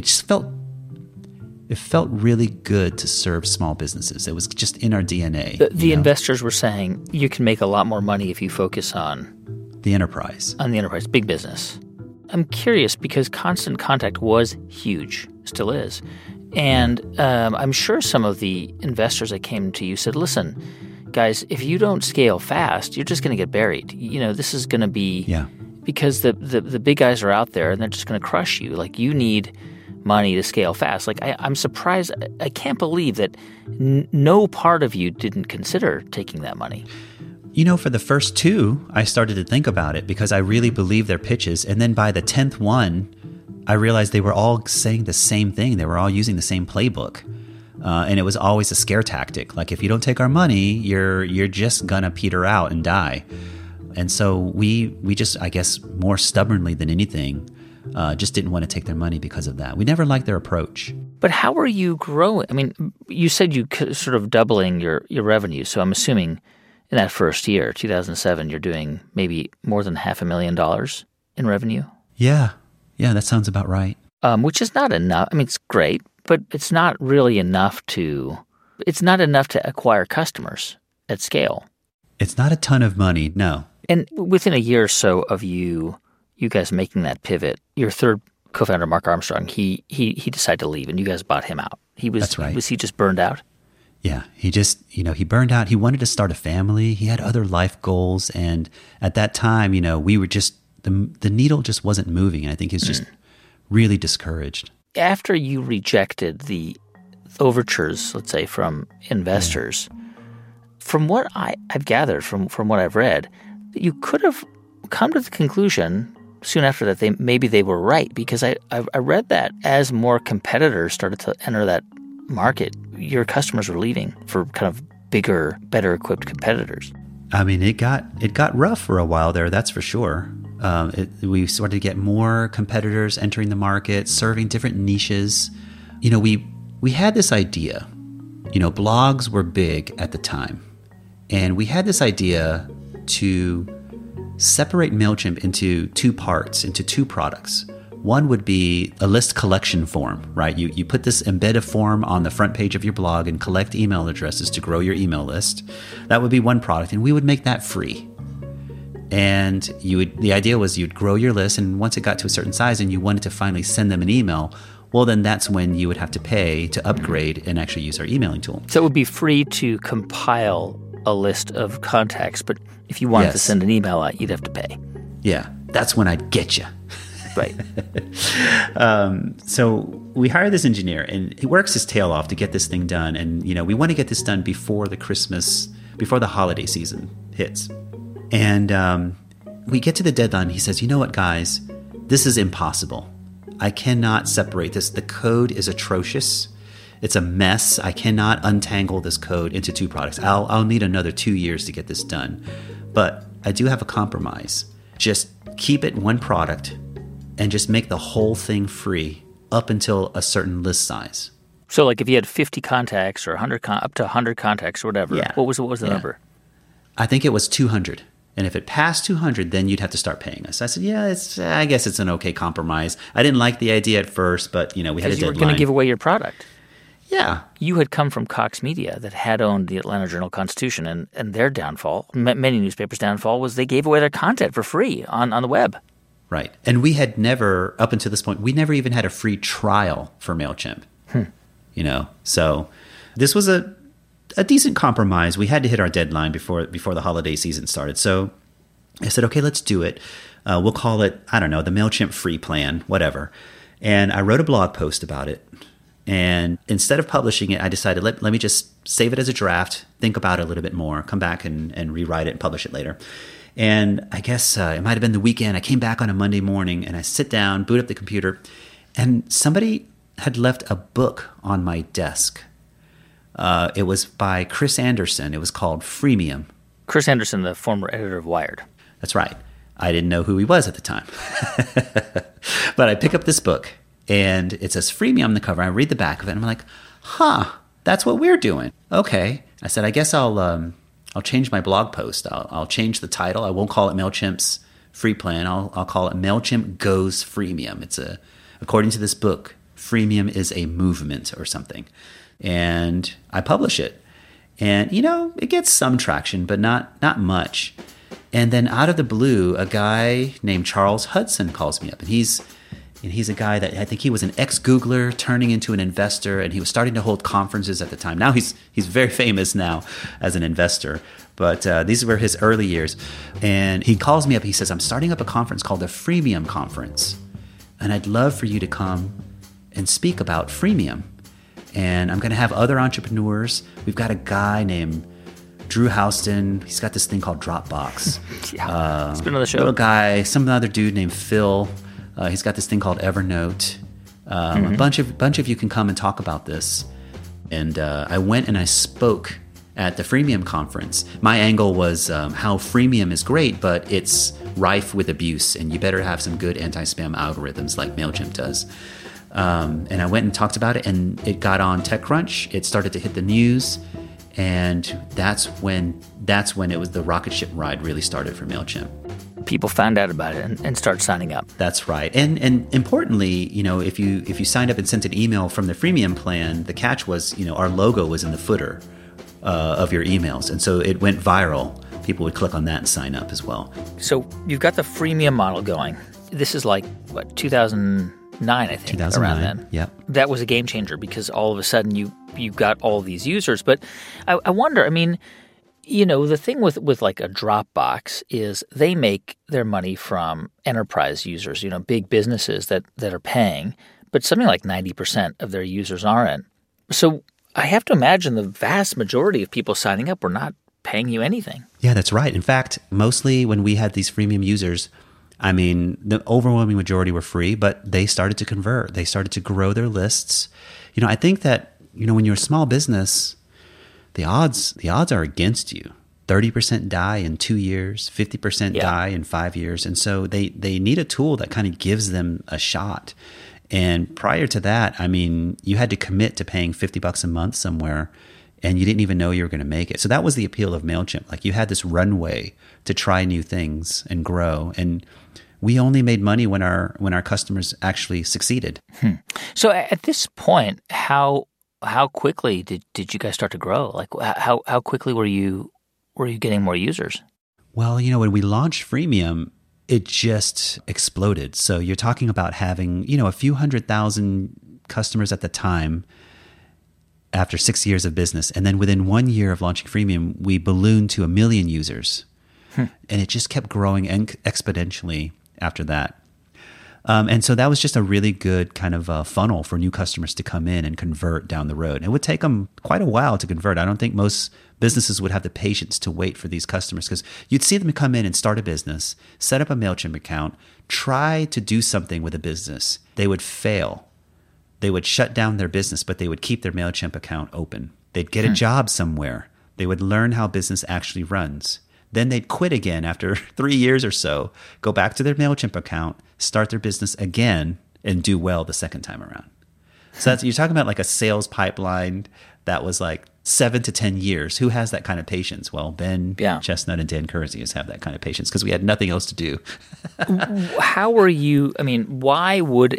It felt really good to serve small businesses. It was just in our DNA. The investors were saying you can make a lot more money if you focus on the enterprise. On the enterprise, big business. I'm curious because Constant Contact was huge, still is. And I'm sure some of the investors that came to you said, listen, guys, if you don't scale fast, you're just going to get buried. This is going to be because the big guys are out there and they're just going to crush you. You need money to scale fast. I'm surprised. I can't believe that no part of you didn't consider taking that money. For the first two, I started to think about it because I really believed their pitches. And then by the 10th one, I realized they were all saying the same thing. They were all using the same playbook. And it was always a scare tactic. If you don't take our money, you're just going to peter out and die. And so we just, I guess, more stubbornly than anything, just didn't want to take their money because of that. We never liked their approach. But how are you growing? I mean, you said you sort of doubling your revenue. So I'm assuming in that first year, 2007, you're doing maybe more than $500,000 in revenue? Yeah, that sounds about right. Which is not enough. I mean, it's great, but it's not really enough to acquire customers at scale. It's not a ton of money, no. And within a year or so of you guys making that pivot, your third co-founder Mark Armstrong, he decided to leave, and you guys bought him out. That's right. Was he just burned out? Yeah, he burned out. He wanted to start a family. He had other life goals. And at that time, we were just, the needle just wasn't moving. And I think he was just really discouraged. After you rejected the overtures, let's say, from investors, from what I've gathered, from what I've read, you could have come to the conclusion soon after that maybe they were right, because I read that as more competitors started to enter that market, your customers were leaving for kind of bigger, better equipped competitors. I mean, it got rough for a while there, that's for sure. We started to get more competitors entering the market, serving different niches. We had this idea. Blogs were big at the time. And we had this idea to separate MailChimp into two parts, into two products. One would be a list collection form, right? You put this embedded form on the front page of your blog and collect email addresses to grow your email list. That would be one product, and we would make that free. And the idea was you'd grow your list, and once it got to a certain size and you wanted to finally send them an email, well, then that's when you would have to pay to upgrade and actually use our emailing tool. So it would be free to compile a list of contacts, but if you wanted to send an email out, you'd have to pay. Yeah, that's when I'd get you. Right. So we hire this engineer, and he works his tail off to get this thing done. And, we want to get this done before the holiday season hits. And we get to the deadline. He says, you know what, guys, this is impossible. I cannot separate this. The code is atrocious. It's a mess. I cannot untangle this code into two products. I'll need another 2 years to get this done. But I do have a compromise. Just keep it one product and just make the whole thing free up until a certain list size. So like if you had 50 contacts or 100 up to 100 contacts or whatever, what was the number? I think it was 200. And if it passed 200, then you'd have to start paying us. I said, I guess it's an okay compromise. I didn't like the idea at first, but, we had a deadline. You were going to give away your product. Yeah. You had come from Cox Media that had owned the Atlanta Journal-Constitution, and their downfall, many newspapers' downfall, was they gave away their content for free on the web. Right. And we had never, up until this point, we never even had a free trial for MailChimp. So this was a decent compromise. We had to hit our deadline before the holiday season started. So I said, okay, let's do it. We'll call it, I don't know, the MailChimp free plan, whatever. And I wrote a blog post about it. And instead of publishing it, I decided, let me just save it as a draft, think about it a little bit more, come back and rewrite it and publish it later. And I guess it might have been the weekend. I came back on a Monday morning and I sit down, boot up the computer, and somebody had left a book on my desk. It was by Chris Anderson. It was called Freemium. Chris Anderson, the former editor of Wired. That's right. I didn't know who he was at the time. But I pick up this book, and it says Freemium on the cover. I read the back of it, and I'm like, that's what we're doing. Okay. I said, I guess I'll change my blog post. I'll change the title. I won't call it MailChimp's free plan. I'll call it MailChimp Goes Freemium. According to this book, freemium is a movement or something. And I publish it. And, it gets some traction, but not much. And then out of the blue, a guy named Charles Hudson calls me up. And he's a guy that I think he was an ex-Googler turning into an investor, and he was starting to hold conferences at the time. Now he's very famous now as an investor, but these were his early years. And he calls me up. He says, I'm starting up a conference called the Freemium Conference, and I'd love for you to come and speak about freemium. And I'm going to have other entrepreneurs. We've got a guy named Drew Houston. He's got this thing called Dropbox. He's been on the show. Little guy, some other dude named Phil. He's got this thing called Evernote. A bunch of you can come and talk about this. And I went and I spoke at the Freemium conference. My angle was how freemium is great, but it's rife with abuse, and you better have some good anti-spam algorithms like MailChimp does. And I went and talked about it, and it got on TechCrunch. It started to hit the news, and that's when it was the rocket ship ride really started for MailChimp. People found out about it and started signing up. That's right. And importantly, if you signed up and sent an email from the freemium plan, the catch was, our logo was in the footer of your emails. And so it went viral. People would click on that and sign up as well. So you've got the freemium model going. This is like, 2009, 2009, I think, 2009, around then. yep. That was a game changer because all of a sudden you got all these users. But I wonder, I mean, the thing with like a Dropbox is they make their money from enterprise users, big businesses that are paying, but something like 90% of their users aren't. So I have to imagine the vast majority of people signing up were not paying you anything. Yeah, that's right. In fact, mostly when we had these freemium users, I mean, the overwhelming majority were free, but they started to convert. They started to grow their lists. I think that, when you're a small business, the odds are against you. 30% die in 2 years, 50% die in 5 years. And so they need a tool that kind of gives them a shot. And prior to that, I mean, you had to commit to paying $50 a month somewhere, and you didn't even know you were going to make it. So that was the appeal of MailChimp. Like, you had this runway to try new things and grow. And we only made money when our customers actually succeeded. So at this point, how quickly did you guys start to grow? Like, how quickly were you getting more users? Well, when we launched freemium, it just exploded. So you're talking about having, a few 100,000 customers at the time after 6 years of business. And then within 1 year of launching freemium, we ballooned to 1 million users. And it just kept growing exponentially after that. And so that was just a really good kind of funnel for new customers to come in and convert down the road. It would take them quite a while to convert. I don't think most businesses would have the patience to wait for these customers, because you'd see them come in and start a business, set up a MailChimp account, try to do something with a business. They would fail. They would shut down their business, but they would keep their MailChimp account open. They'd get a job somewhere. They would learn how business actually runs. Then they'd quit again after 3 years or so, go back to their MailChimp account, start their business again, and do well the second time around. So you're talking about like a sales pipeline that was like 7 to 10 years. Who has that kind of patience? Well, Ben Chestnut and Dan Curzius have that kind of patience because we had nothing else to do. How were you? I mean, why would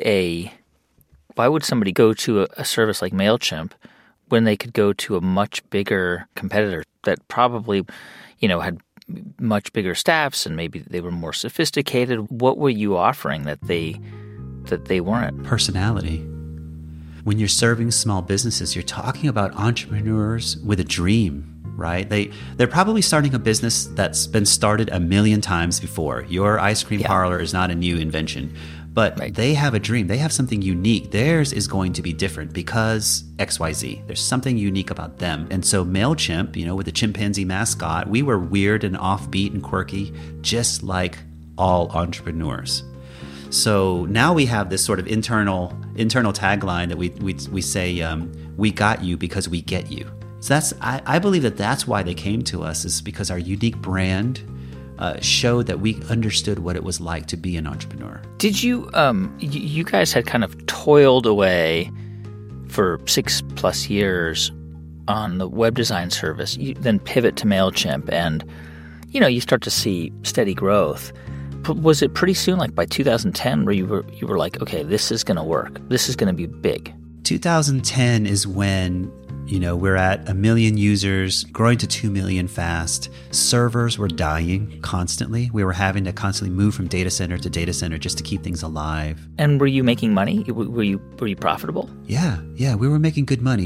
somebody go to a service like MailChimp when they could go to a much bigger competitor that probably, had much bigger staffs and maybe they were more sophisticated? What were you offering that they weren't? Personality. When you're serving small businesses, you're talking about entrepreneurs with a dream, right? They're probably starting a business that's been started 1 million times before. Your ice cream parlor is not a new invention, but they have a dream. They have something unique. Theirs is going to be different because XYZ. There's something unique about them. And so MailChimp, with the chimpanzee mascot, we were weird and offbeat and quirky, just like all entrepreneurs. So now we have this sort of internal tagline that we say, we got you because we get you. So I believe that's why they came to us, is because our unique brand showed that we understood what it was like to be an entrepreneur. Did you, you guys had kind of toiled away for 6+ years on the web design service, you then pivot to MailChimp and, you start to see steady growth. But was it pretty soon, like by 2010, where you were like, okay, this is going to work. This is going to be big? 2010 is when, we're at 1 million users, growing to 2 million fast. Servers were dying constantly. We were having to constantly move from data center to data center just to keep things alive. And were you making money? Were you profitable? Yeah, we were making good money.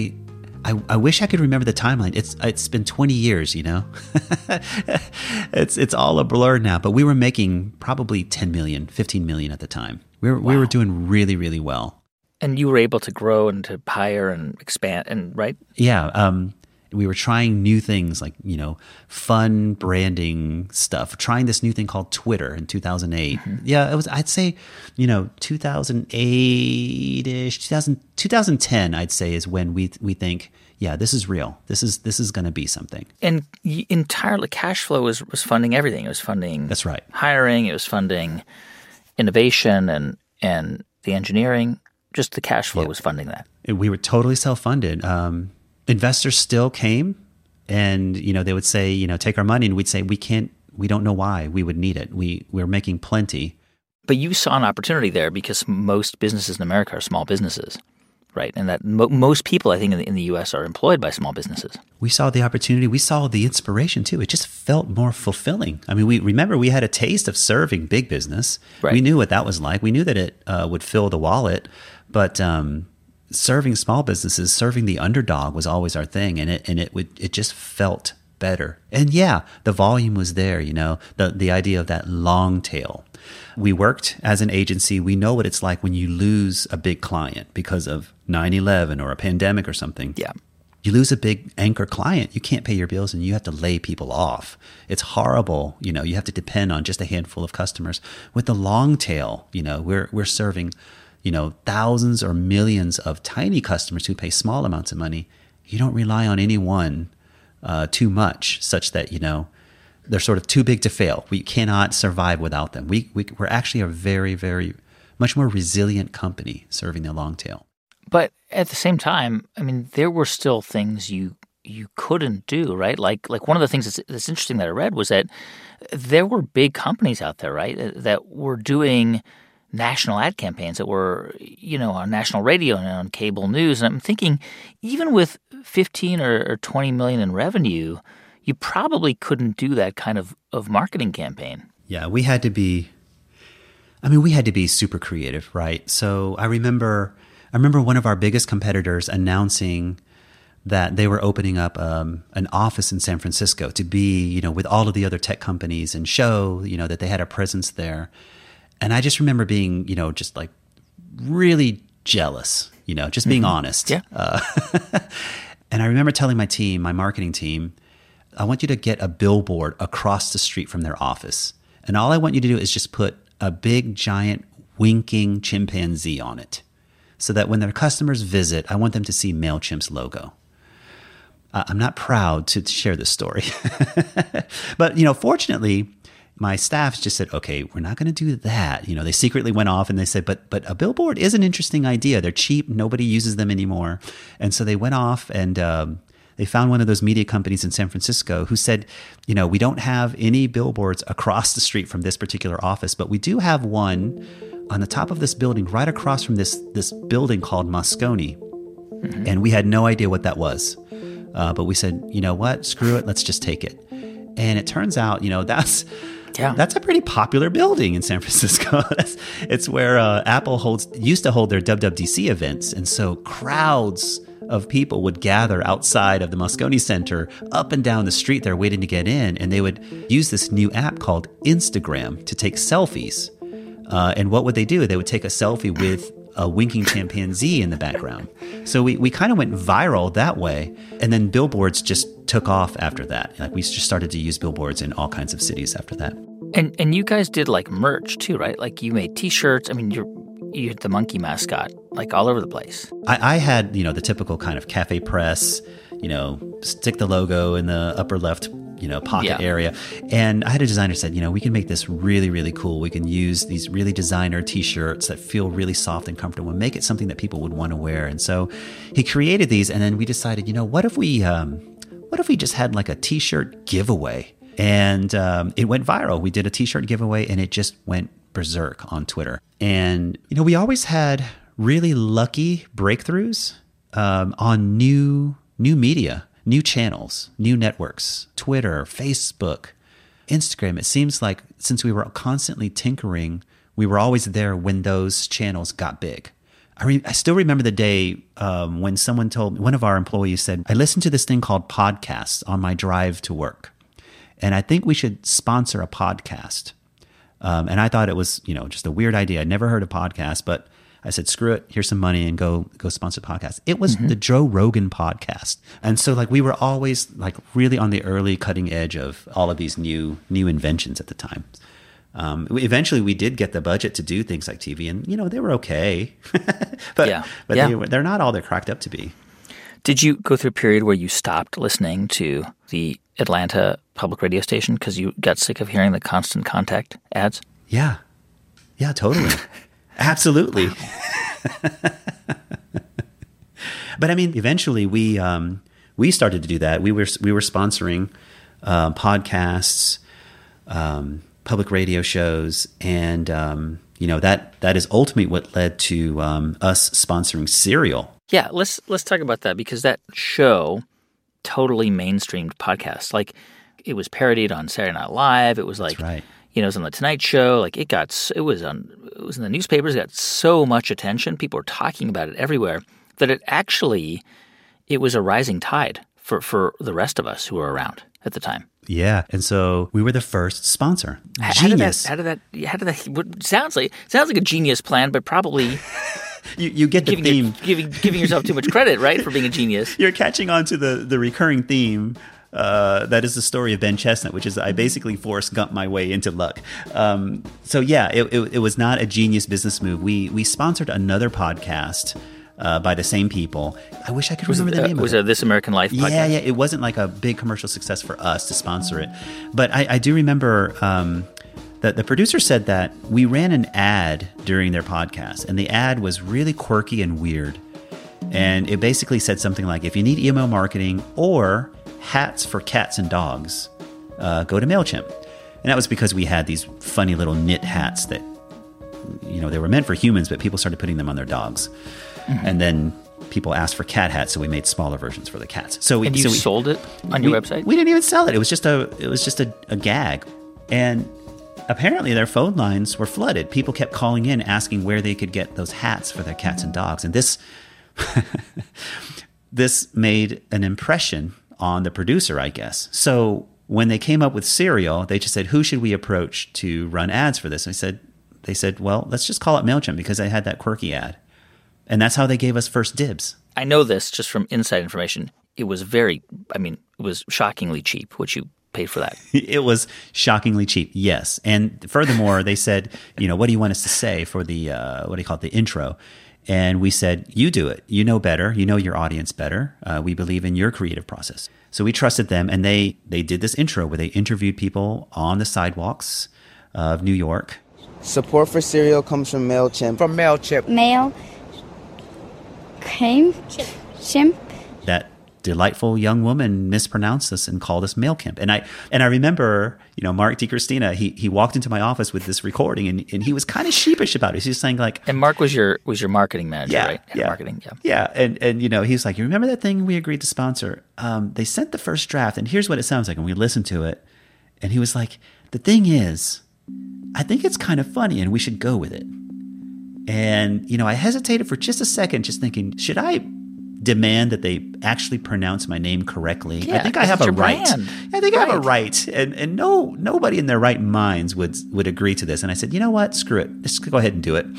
I wish I could remember the timeline. It's been 20 years, It's all a blur now, but we were making probably 10 million, 15 million at the time. We were doing really, really well. And you were able to grow and to hire and expand, and right? Yeah. We were trying new things like, fun branding stuff, trying this new thing called Twitter in 2008. Mm-hmm. Yeah, it was, I'd say, 2008-ish, 2010, I'd say, is when we think, yeah, this is real. This is going to be something. And entirely cash flow was funding everything. It was funding That's right. hiring. It was funding innovation and the engineering. Just the cash flow was funding that. We were totally self-funded. Investors still came and, they would say, take our money, and we'd say, we don't know why we would need it. We're making plenty. But you saw an opportunity there because most businesses in America are small businesses. right? And that most people, I think, in the U.S. are employed by small businesses. We saw the opportunity. We saw the inspiration too. It just felt more fulfilling. I mean, we had a taste of serving big business. Right. We knew what that was like. We knew that it would fill the wallet, but serving small businesses, serving the underdog was always our thing, and it just felt better. And yeah, the volume was there. The idea of that long tail. We worked as an agency. We know what it's like when you lose a big client because of 9/11 or a pandemic or something. Yeah. You lose a big anchor client, you can't pay your bills and you have to lay people off. It's horrible. You have to depend on just a handful of customers. With the long tail, we're serving, thousands or millions of tiny customers who pay small amounts of money. You don't rely on any one too much, such that, they're sort of too big to fail. We cannot survive without them. We're actually a very, very much more resilient company serving the long tail. But at the same time, I mean, there were still things you couldn't do, right? Like one of the things that's interesting that I read was that there were big companies out there, right, that were doing national ad campaigns that were, on national radio and on cable news. And I'm thinking, even with 15 or 20 million in revenue, you probably couldn't do that kind of marketing campaign. Yeah, we had to be super creative, right? So I remember one of our biggest competitors announcing that they were opening up an office in San Francisco to be, with all of the other tech companies and show, that they had a presence there. And I just remember being, just like really jealous, just being honest. Yeah. And I remember telling my marketing team, I want you to get a billboard across the street from their office. And all I want you to do is just put a big, giant, winking chimpanzee on it, so that when their customers visit, I want them to see MailChimp's logo. I'm not proud to share this story. But, fortunately, my staff just said, okay, we're not going to do that. They secretly went off and they said, but a billboard is an interesting idea. They're cheap. Nobody uses them anymore. And so they went off and they found one of those media companies in San Francisco who said, we don't have any billboards across the street from this particular office, but we do have one on the top of this building right across from this building called Moscone. Mm-hmm. And we had no idea what that was. But we said, you know what, screw it, let's just take it. And it turns out, that's a pretty popular building in San Francisco. It's where Apple used to hold their WWDC events. And so crowds of people would gather outside of the Moscone Center, up and down the street there waiting to get in. And they would use this new app called Instagram to take selfies. And what would they do? They would take a selfie with a winking chimpanzee in the background. So we kind of went viral that way. And then billboards just took off after that. Like we just started to use billboards in all kinds of cities after that. And you guys did like merch too, right? Like you made T-shirts. I mean, you had the monkey mascot like all over the place. I had, the typical kind of cafe press, stick the logo in the upper left, pocket area. And I had a designer said, we can make this really, really cool. We can use these really designer T-shirts that feel really soft and comfortable and make it something that people would want to wear. And so he created these. And then we decided, what if we just had like a T-shirt giveaway? And it went viral. We did a T-shirt giveaway and it just went berserk on Twitter. And, we always had really lucky breakthroughs on new media, new channels, new networks, Twitter, Facebook, Instagram. It seems like since we were constantly tinkering, we were always there when those channels got big. I still remember the day when someone told me, one of our employees said, I listened to this thing called podcasts on my drive to work. And I think we should sponsor a podcast. And I thought it was, just a weird idea. I'd never heard of podcasts, but I said, screw it. Here's some money and go sponsor a podcast. It was the Joe Rogan podcast. And so we were always really on the early cutting edge of all of these new inventions at the time. Eventually we did get the budget to do things like TV and, they were okay, but they're not all they're cracked up to be. Did you go through a period where you stopped listening to the Atlanta public radio station because you got sick of hearing the Constant Contact ads? Yeah, totally. Absolutely. But I mean, eventually we started to do that. We were sponsoring podcasts, public radio shows, and that is ultimately what led to us sponsoring Serial Yeah, let's talk about that, because that show totally mainstreamed podcasts. Like, it was parodied on Saturday Night Live. It was like, That's right. it was on the Tonight Show. Like, it was in the newspapers. It got so much attention. People were talking about it everywhere that it was a rising tide for the rest of us who were around at the time. Yeah, and so we were the first sponsor. Genius. How did that? Sounds like a genius plan, but probably you get the theme. Giving yourself too much credit, right, for being a genius. You're catching on to the recurring theme. That is the story of Ben Chestnut, which is I basically Forrest Gump my way into luck. So yeah, it was not a genius business move. We sponsored another podcast by the same people. I wish I could remember the name of it. Was it This American Life podcast? Yeah. It wasn't like a big commercial success for us to sponsor it. But I do remember that the producer said that we ran an ad during their podcast, and the ad was really quirky and weird. And it basically said something like, if you need email marketing or hats for cats and dogs, go to MailChimp. And that was because we had these funny little knit hats that, they were meant for humans, but people started putting them on their dogs. Mm-hmm. And then people asked for cat hats, so we made smaller versions for the cats. So we sold it on your website? We didn't even sell it. It was just a gag. And apparently their phone lines were flooded. People kept calling in asking where they could get those hats for their cats and dogs. And this made an impression on the producer, I guess. So when they came up with Serial, they just said, who should we approach to run ads for this? And they said, well, let's just call it MailChimp, because they had that quirky ad. And that's how they gave us first dibs. I know this just from inside information. It was it was shockingly cheap, what you paid for that. It was shockingly cheap, yes. And furthermore, they said, what do you want us to say for the, the intro? And we said, you do it. You know better. You know your audience better. We believe in your creative process. So we trusted them, and they did this intro where they interviewed people on the sidewalks of New York. Support for Serial comes from MailChimp. From MailChimp. Chimp. That delightful young woman mispronounced us and called us MailChimp. And I remember, Mark DiChristina, he walked into my office with this recording, and he was kind of sheepish about it. He's just saying like, and Mark was your marketing manager, right? Yeah. Marketing, yeah. Yeah. And he's like, you remember that thing we agreed to sponsor? They sent the first draft, and here's what it sounds like. And we listened to it, and he was like, the thing is, I think it's kind of funny, and we should go with it. And, I hesitated for just a second, just thinking, should I demand that they actually pronounce my name correctly? Yeah, I think I have a right. Brand. I think I have a right. And nobody in their right minds would agree to this. And I said, you know what? Screw it. Let's go ahead and do it.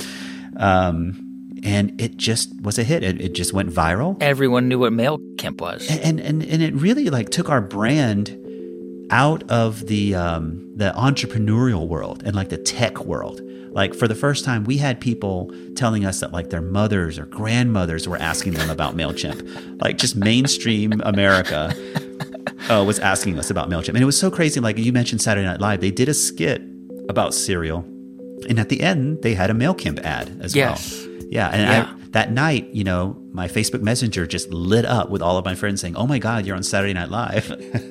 And it just was a hit. It just went viral. Everyone knew what MailChimp was. And it really took our brand out of the entrepreneurial world and the tech world. For the first time, we had people telling us that their mothers or grandmothers were asking them about MailChimp. Just mainstream America was asking us about MailChimp. And it was so crazy. You mentioned Saturday Night Live. They did a skit about Serial. And at the end, they had a MailChimp ad as well. Yeah. And that night, my Facebook Messenger just lit up with all of my friends saying, oh my God, you're on Saturday Night Live.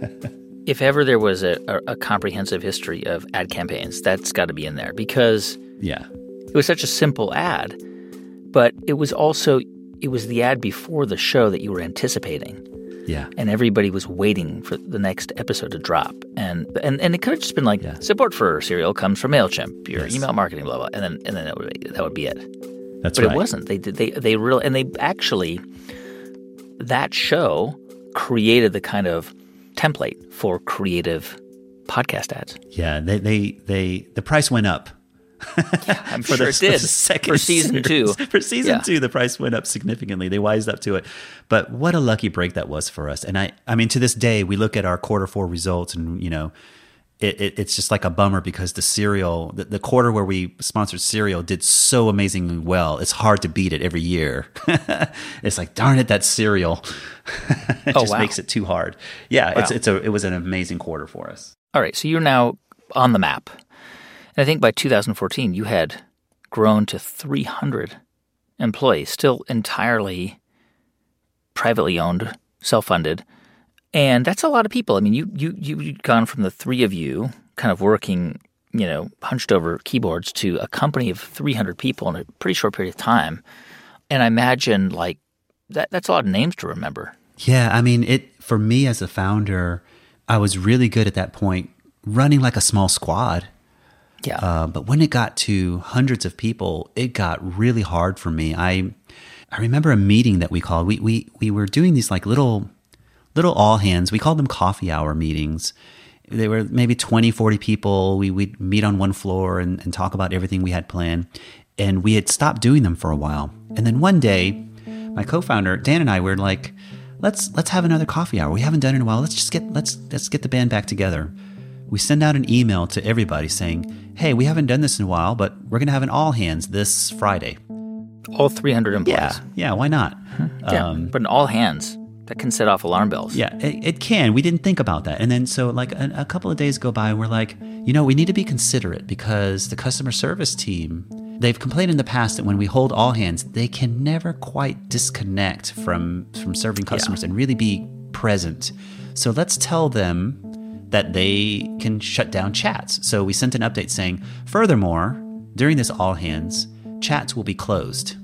If ever there was a comprehensive history of ad campaigns, that's got to be in there, because it was such a simple ad, but it was the ad before the show that you were anticipating. Yeah. And everybody was waiting for the next episode to drop. And it could have just been support for Serial comes from MailChimp, your email marketing, blah, blah, and then that would be it. That's right. But it wasn't. They really, and they actually, that show created the kind of template for creative podcast ads. Yeah, the price went up. I'm sure it did. For season 2. For season 2, the price went up significantly. They wised up to it. But what a lucky break that was for us. And I mean, to this day, we look at our Q4 results, and it's just a bummer, because the Serial, the quarter where we sponsored Serial did so amazingly well. It's hard to beat it every year. It's darn it, that Serial. It just makes it too hard. Yeah, wow. It was an amazing quarter for us. All right, so you're now on the map. And I think by 2014, you had grown to 300 employees, still entirely privately owned, self-funded. And that's a lot of people. I mean, you'd gone from the three of you kind of working, hunched over keyboards, to a company of 300 people in a pretty short period of time. And I imagine That's a lot of names to remember. Yeah, I mean, for me as a founder, I was really good at that point running like a small squad. Yeah. But when it got to hundreds of people, it got really hard for me. I remember a meeting that we called. We were doing these like little all hands. We called them coffee hour meetings. They were maybe 20, 40 people. We'd meet on one floor and talk about everything we had planned. And we had stopped doing them for a while. And then one day, my co-founder, Dan, and I were like, let's have another coffee hour. We haven't done it in a while. Let's get the band back together. We send out an email to everybody saying, hey, we haven't done this in a while, but we're going to have an all hands this Friday. All 300 employees. Yeah, why not? Yeah, but an all hands, that can set off alarm bells. Yeah, it can. We didn't think about that. And then so like a couple of days go by and we're like, we need to be considerate because the customer service team, they've complained in the past that when we hold all hands, they can never quite disconnect from serving customers and really be present. So let's tell them that they can shut down chats. So we sent an update saying, furthermore, during this all hands, chats will be closed.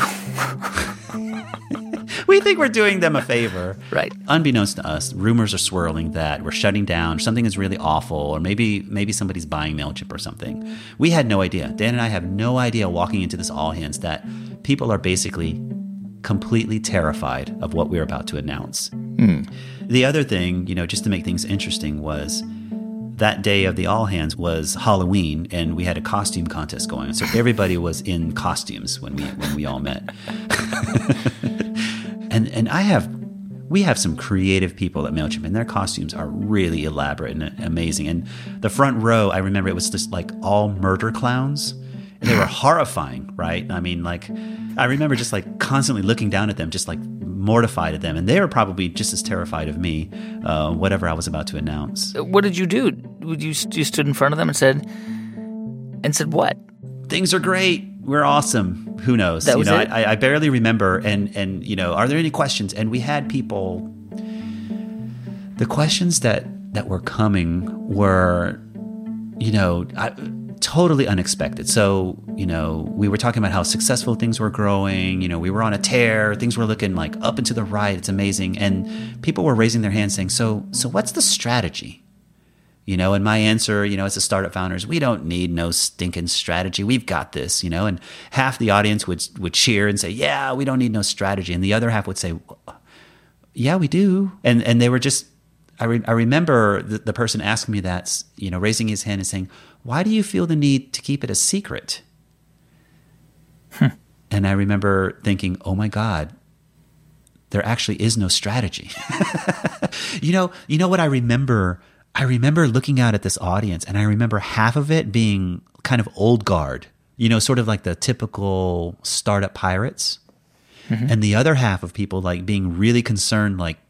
We think we're doing them a favor. Right. Unbeknownst to us, rumors are swirling that we're shutting down, something is really awful, or maybe somebody's buying MailChimp or something. We had no idea. Dan and I have no idea walking into this all hands that people are basically completely terrified of what we're about to announce. The other thing, just to make things interesting, was that day of the all hands was Halloween, and we had a costume contest going. So everybody was in costumes when we all met. And we have some creative people at MailChimp, and their costumes are really elaborate and amazing. And the front row, I remember it was just like all murder clowns. And they were horrifying, right? I mean, like, I remember just like constantly looking down at them, just like mortified at them. And they were probably just as terrified of me, whatever I was about to announce. What did you do? You stood in front of them and said what? Things are great. We're awesome. Who knows? That was it? I barely remember. And are there any questions? And we had people. The questions that were coming were, totally unexpected. So, we were talking about how successful things were growing. We were on a tear. Things were looking like up and to the right. It's amazing. And people were raising their hands saying, so what's the strategy? And my answer, as a startup founders, we don't need no stinking strategy. We've got this, and half the audience would cheer and say, yeah, we don't need no strategy. And the other half would say, yeah, we do. And they were just, I remember the person asking me that, raising his hand and saying, why do you feel the need to keep it a secret? And I remember thinking, oh my God, there actually is no strategy. You know what I remember? I remember looking out at this audience, and I remember half of it being kind of old guard, sort of like the typical startup pirates. And the other half of people like being really concerned, like,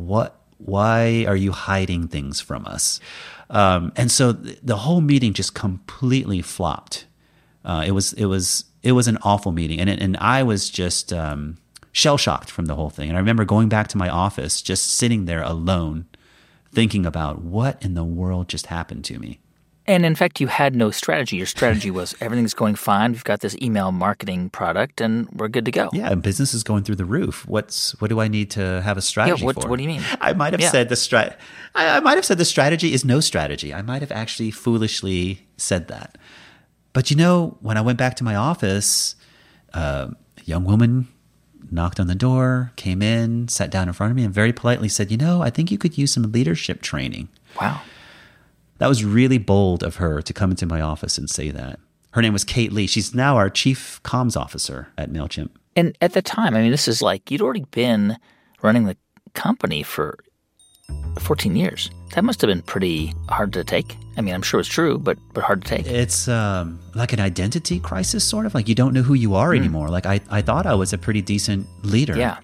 why are you hiding things from us? And so the whole meeting just completely flopped. It was an awful meeting, and I was just shell shocked from the whole thing. And I remember going back to my office, just sitting there alone, thinking about what in the world just happened to me. And in fact, you had no strategy. Your strategy was everything's going fine. We've got this email marketing product, and we're good to go. Yeah, and business is going through the roof. What do I need to have a strategy for? What do you mean? I might have said I might have said the strategy is no strategy. I might have actually foolishly said that. But when I went back to my office, a young woman knocked on the door, came in, sat down in front of me, and very politely said, I think you could use some leadership training. Wow. That was really bold of her to come into my office and say that. Her name was Kate Lee. She's now our chief comms officer at MailChimp. And at the time, this is like you'd already been running the company for 14 years. That must have been pretty hard to take. I'm sure it's true, but hard to take. It's like an identity crisis, sort of. Like you don't know who you are anymore. Like I thought I was a pretty decent leader. Yeah.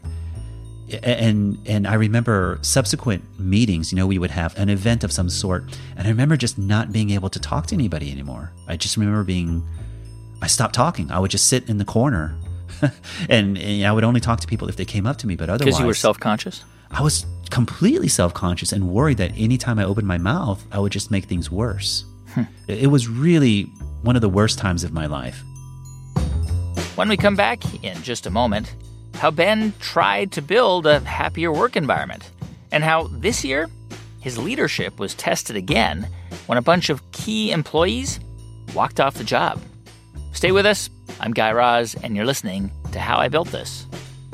And I remember subsequent meetings, we would have an event of some sort. And I remember just not being able to talk to anybody anymore. I just remember I stopped talking. I would just sit in the corner. and I would only talk to people if they came up to me. But otherwise, because you were self-conscious? I was completely self-conscious and worried that anytime I opened my mouth, I would just make things worse. It was really one of the worst times of my life. When we come back in just a moment, how Ben tried to build a happier work environment, and how this year his leadership was tested again when a bunch of key employees walked off the job. Stay with us. I'm Guy Raz, and you're listening to How I Built This.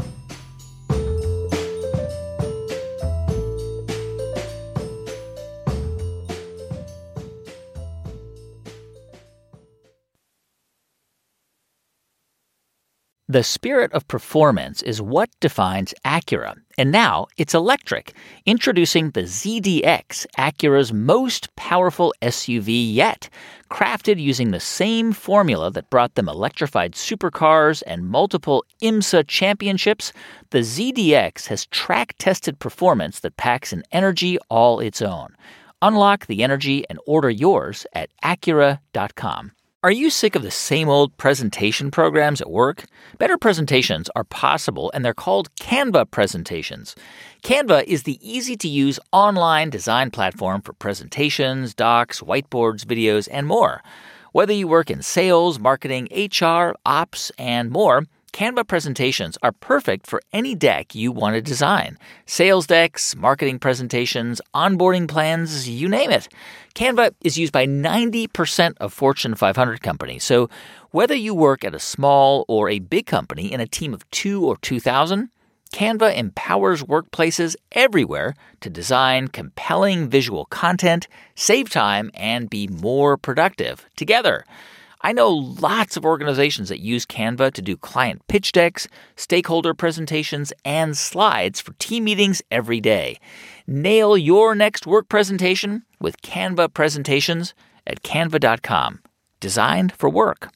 The spirit of performance is what defines Acura, and now it's electric. Introducing the ZDX, Acura's most powerful SUV yet. Crafted using the same formula that brought them electrified supercars and multiple IMSA championships, the ZDX has track-tested performance that packs an energy all its own. Unlock the energy and order yours at Acura.com. Are you sick of the same old presentation programs at work? Better presentations are possible, and they're called Canva presentations. Canva is the easy-to-use online design platform for presentations, docs, whiteboards, videos, and more. Whether you work in sales, marketing, HR, ops, and more, Canva presentations are perfect for any deck you want to design. Sales decks, marketing presentations, onboarding plans, you name it. Canva is used by 90% of Fortune 500 companies. So whether you work at a small or a big company in a team of 2 or 2,000, Canva empowers workplaces everywhere to design compelling visual content, save time, and be more productive together. I know lots of organizations that use Canva to do client pitch decks, stakeholder presentations, and slides for team meetings every day. Nail your next work presentation with Canva presentations at canva.com. Designed for work.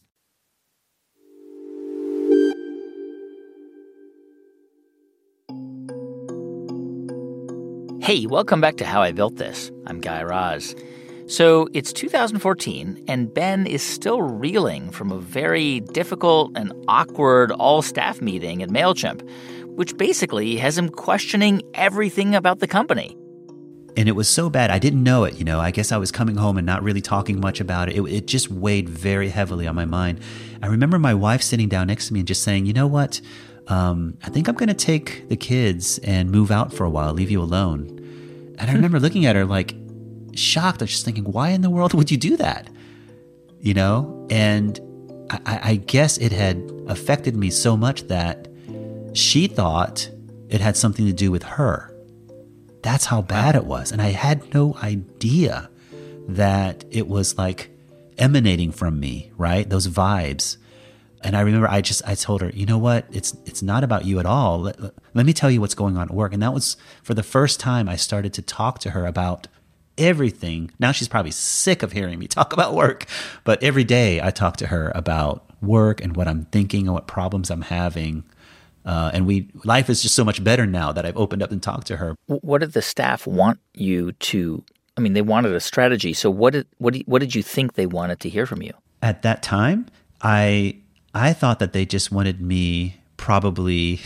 Hey, welcome back to How I Built This. I'm Guy Raz. So it's 2014, and Ben is still reeling from a very difficult and awkward all-staff meeting at MailChimp, which basically has him questioning everything about the company. And it was so bad, I didn't know it, I guess I was coming home and not really talking much about it. It just weighed very heavily on my mind. I remember my wife sitting down next to me and just saying, you know what, I think I'm going to take the kids and move out for a while, leave you alone. And I remember looking at her like, shocked. I was just thinking, why in the world would you do that? And I guess it had affected me so much that she thought it had something to do with her. That's how bad it was. And I had no idea that it was like emanating from me, right? Those vibes. And I remember I told her, you know what? It's not about you at all. Let me tell you what's going on at work. And that was for the first time I started to talk to her about everything. Now she's probably sick of hearing me talk about work, but every day I talk to her about work and what I'm thinking and what problems I'm having. Life is just so much better now that I've opened up and talked to her. What did the staff want you to? I mean, they wanted a strategy. So what did you think they wanted to hear from you? At that time, I thought that they just wanted me probably,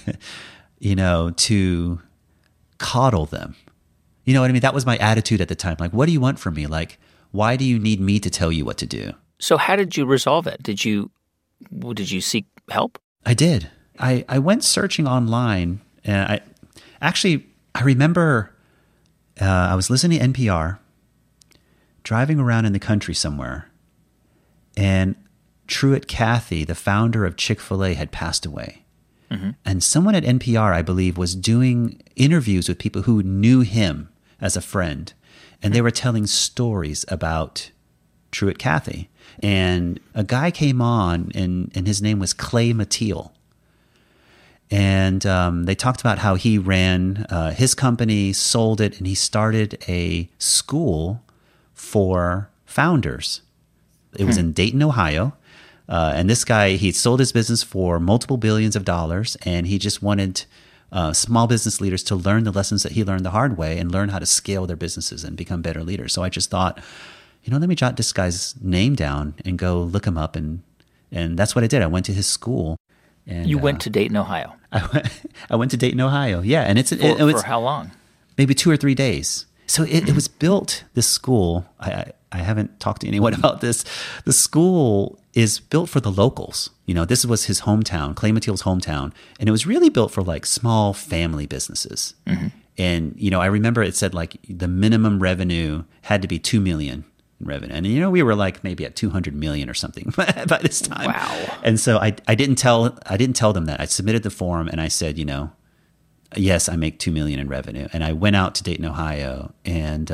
to coddle them. You know what I mean? That was my attitude at the time. Like, what do you want from me? Like, why do you need me to tell you what to do? So how did you resolve it? Did you seek help? I did. I went searching online. And I remember I was listening to NPR, driving around in the country somewhere, and Truett Cathy, the founder of Chick-fil-A, had passed away. Mm-hmm. And someone at NPR, I believe, was doing interviews with people who knew him as a friend. And they were telling stories about Truett Cathy. And a guy came on, and his name was Clay Mathiel. And they talked about how he ran his company, sold it, and he started a school for founders. It was in Dayton, Ohio. And this guy, he sold his business for multiple billions of dollars, and he just wanted small business leaders to learn the lessons that he learned the hard way and learn how to scale their businesses and become better leaders. So I just thought, let me jot this guy's name down and go look him up. And that's what I did. I went to his school. And, you went to Dayton, Ohio? I went to Dayton, Ohio. Yeah. And it was for how long? Maybe 2 or 3 days. So it was built, this school, I haven't talked to anyone about this. The school is built for the locals. This was his hometown, Clay Mathiel's hometown, and it was really built for like small family businesses. Mm-hmm. And, I remember it said like the minimum revenue had to be $2 million in revenue. And, we were like maybe at 200 million or something by this time. Wow. And so I didn't tell them that. I submitted the form and I said, yes, I make $2 million in revenue. And I went out to Dayton, Ohio, and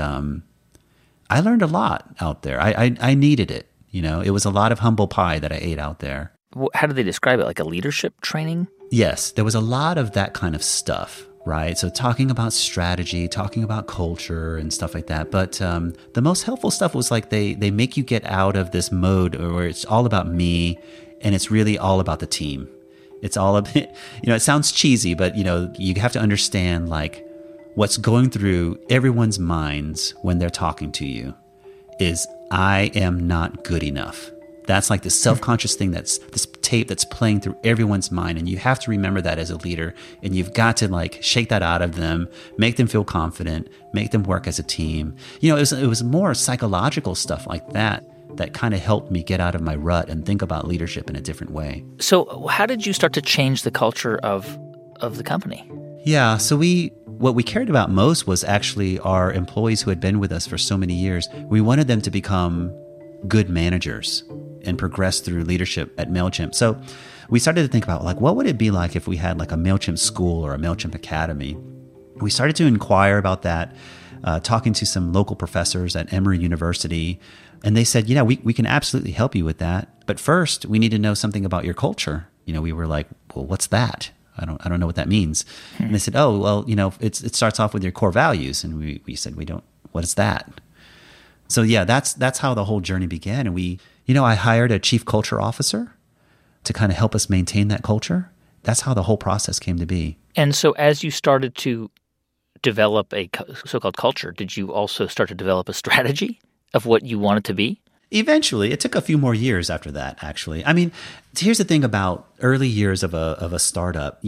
I learned a lot out there. I needed it. It was a lot of humble pie that I ate out there. How do they describe it? Like a leadership training? Yes, there was a lot of that kind of stuff, right? So talking about strategy, talking about culture and stuff like that. But the most helpful stuff was like they make you get out of this mode where it's all about me and it's really all about the team. It's all a bit, it sounds cheesy, but, you have to understand like what's going through everyone's minds when they're talking to you is I am not good enough. That's like the self-conscious thing that's this tape that's playing through everyone's mind. And you have to remember that as a leader. And you've got to like shake that out of them, make them feel confident, make them work as a team. It was more psychological stuff like that kind of helped me get out of my rut and think about leadership in a different way. So how did you start to change the culture of the company? Yeah, so what we cared about most was actually our employees who had been with us for so many years. We wanted them to become good managers and progress through leadership at MailChimp. So we started to think about like, what would it be like if we had like a MailChimp school or a MailChimp academy? We started to inquire about that, talking to some local professors at Emory University. And they said, we can absolutely help you with that. But first, we need to know something about your culture. We were like, well, what's that? I don't know what that means. And they said, oh, well, it starts off with your core values. And we said, what is that? So yeah, that's how the whole journey began. And I hired a chief culture officer to kind of help us maintain that culture. That's how the whole process came to be. And so as you started to develop a so-called culture, did you also start to develop a strategy of what you want it to be? Eventually, it took a few more years after that, actually. I mean, here's the thing about early years of a startup.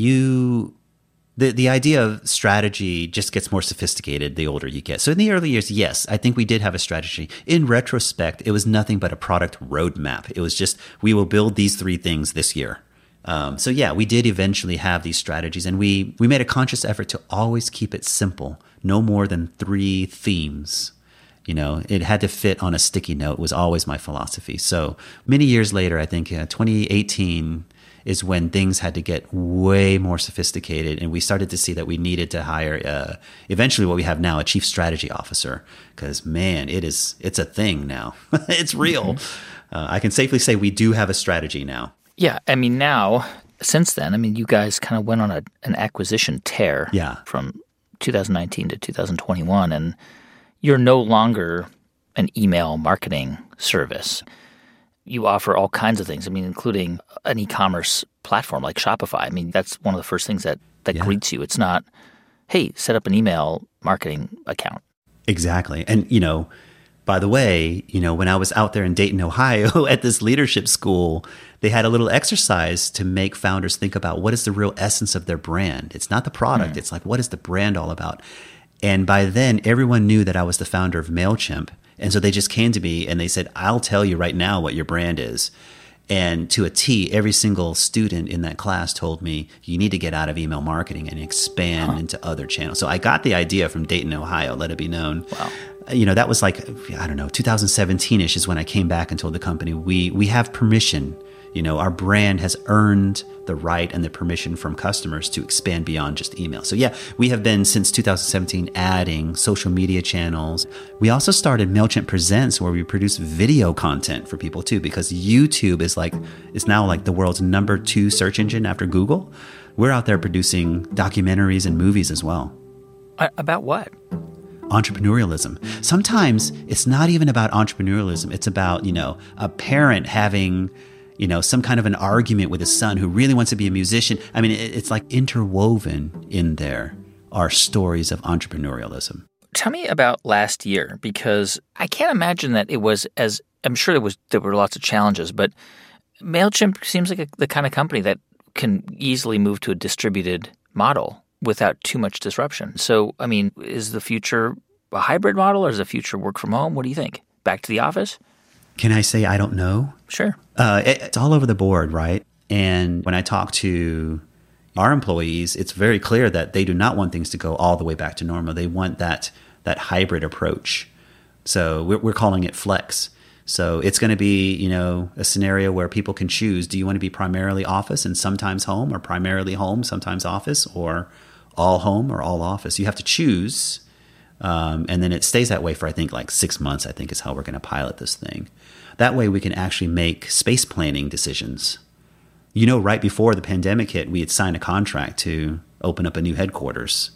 The idea of strategy just gets more sophisticated the older you get. So in the early years, yes, I think we did have a strategy. In retrospect, it was nothing but a product roadmap. It was just, we will build these 3 things this year. So yeah, we did eventually have these strategies, and we made a conscious effort to always keep it simple, no more than 3 themes. It had to fit on a sticky note was always my philosophy. So many years later, I think 2018 is when things had to get way more sophisticated, and we started to see that we needed to hire eventually what we have now, a chief strategy officer, because man, it's a thing now. It's real. I can safely say we do have a strategy now. Yeah, I mean now, since then, you guys kind of went on an acquisition tear from 2019 to 2021, and you're no longer an email marketing service. You offer all kinds of things, including an e-commerce platform like Shopify. That's one of the first things that greets you. It's not, hey, set up an email marketing account. Exactly. And, by the way, when I was out there in Dayton, Ohio at this leadership school, they had a little exercise to make founders think about what is the real essence of their brand. It's not the product. It's like, what is the brand all about? And by then, everyone knew that I was the founder of MailChimp. And so they just came to me and they said, I'll tell you right now what your brand is. And to a T, every single student in that class told me, you need to get out of email marketing and expand into other channels. So I got the idea from Dayton, Ohio, let it be known. Wow. That was like, 2017-ish is when I came back and told the company, we have permission. Our brand has earned the right and the permission from customers to expand beyond just email. So yeah, we have been since 2017 adding social media channels. We also started MailChimp Presents, where we produce video content for people too, because YouTube is now like the world's number 2 search engine after Google. We're out there producing documentaries and movies as well. About what? Entrepreneurialism. Sometimes it's not even about entrepreneurialism. It's about, a parent having some kind of an argument with his son who really wants to be a musician. It's like interwoven in there are stories of entrepreneurialism. Tell me about last year, because I can't imagine that it was as, I'm sure there were lots of challenges, but MailChimp seems like the kind of company that can easily move to a distributed model without too much disruption. So, is the future a hybrid model, or is the future work from home? What do you think? Back to the office? Can I say I don't know? Sure. It's all over the board, right? And when I talk to our employees, it's very clear that they do not want things to go all the way back to normal. They want that hybrid approach. So we're calling it flex. So it's going to be, you know, a scenario where people can choose. Do you want to be primarily office and sometimes home, or primarily home, sometimes office, or all home or all office? You have to choose. And then it stays that way for, I think, like 6 months, I think is how we're going to pilot this thing. That way we can actually make space planning decisions. You know, right before the pandemic hit, we had signed a contract to open up a new headquarters.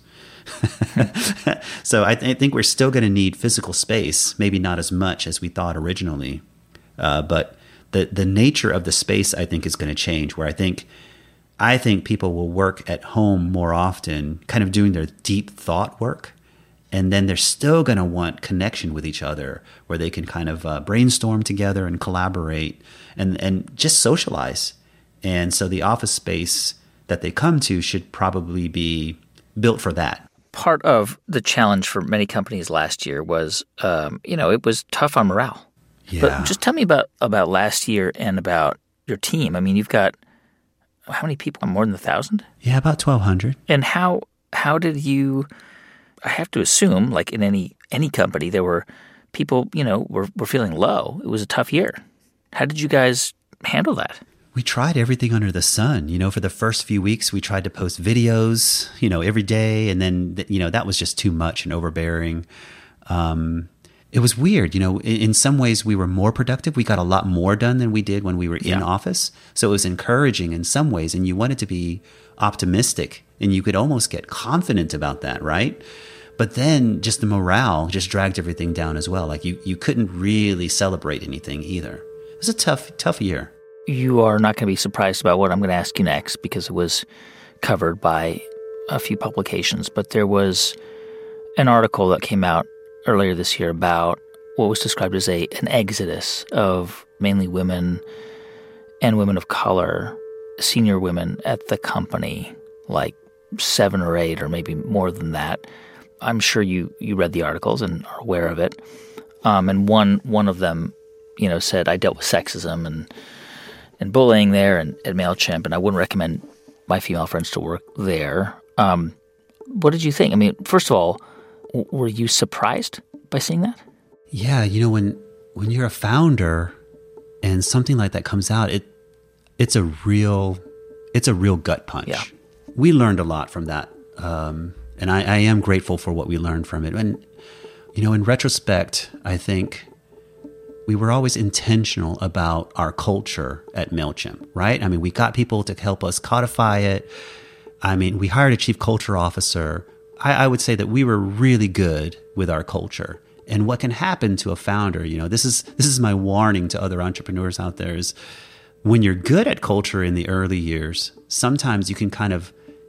So I think we're still going to need physical space, maybe not as much as we thought originally. But the nature of the space, I think, is going to change, where I think people will work at home more often, kind of doing their deep thought work. And then they're still going to want connection with each other, where they can kind of brainstorm together and collaborate and just socialize. And so the office space that they come to should probably be built for that. Part of the challenge for many companies last year was, it was tough on morale. Yeah. But just tell me about last year and about your team. I mean, you've got how many people? More than 1,000? Yeah, about 1,200. And how did you? I have to assume, like in any company, there were people, were feeling low. It was a tough year. How did you guys handle that? We tried everything under the sun. For the first few weeks, we tried to post videos, every day. And then, that was just too much and overbearing. It was weird. In some ways, we were more productive. We got a lot more done than we did when we were in office. So it was encouraging in some ways. And you wanted to be optimistic. And you could almost get confident about that, right? But then just the morale just dragged everything down as well. Like you couldn't really celebrate anything either. It was a tough year. You are not going to be surprised about what I'm going to ask you next, because it was covered by a few publications. But there was an article that came out earlier this year about what was described as an exodus of mainly women and women of color, senior women at the company, like 7 or 8 or maybe more than that. I'm sure you read the articles and are aware of it. And one of them, said, I dealt with sexism and bullying there and at MailChimp, and I wouldn't recommend my female friends to work there. What did you think? I mean, first of all, were you surprised by seeing that? Yeah, when you're a founder and something like that comes out, it's a real gut punch. Yeah. We learned a lot from that, and I am grateful for what we learned from it. And in retrospect, I think we were always intentional about our culture at MailChimp, right? I mean, we got people to help us codify it. I mean, we hired a chief culture officer. I would say that we were really good with our culture. And what can happen to a founder, this is my warning to other entrepreneurs out there, is when you're good at culture in the early years, sometimes you can kind of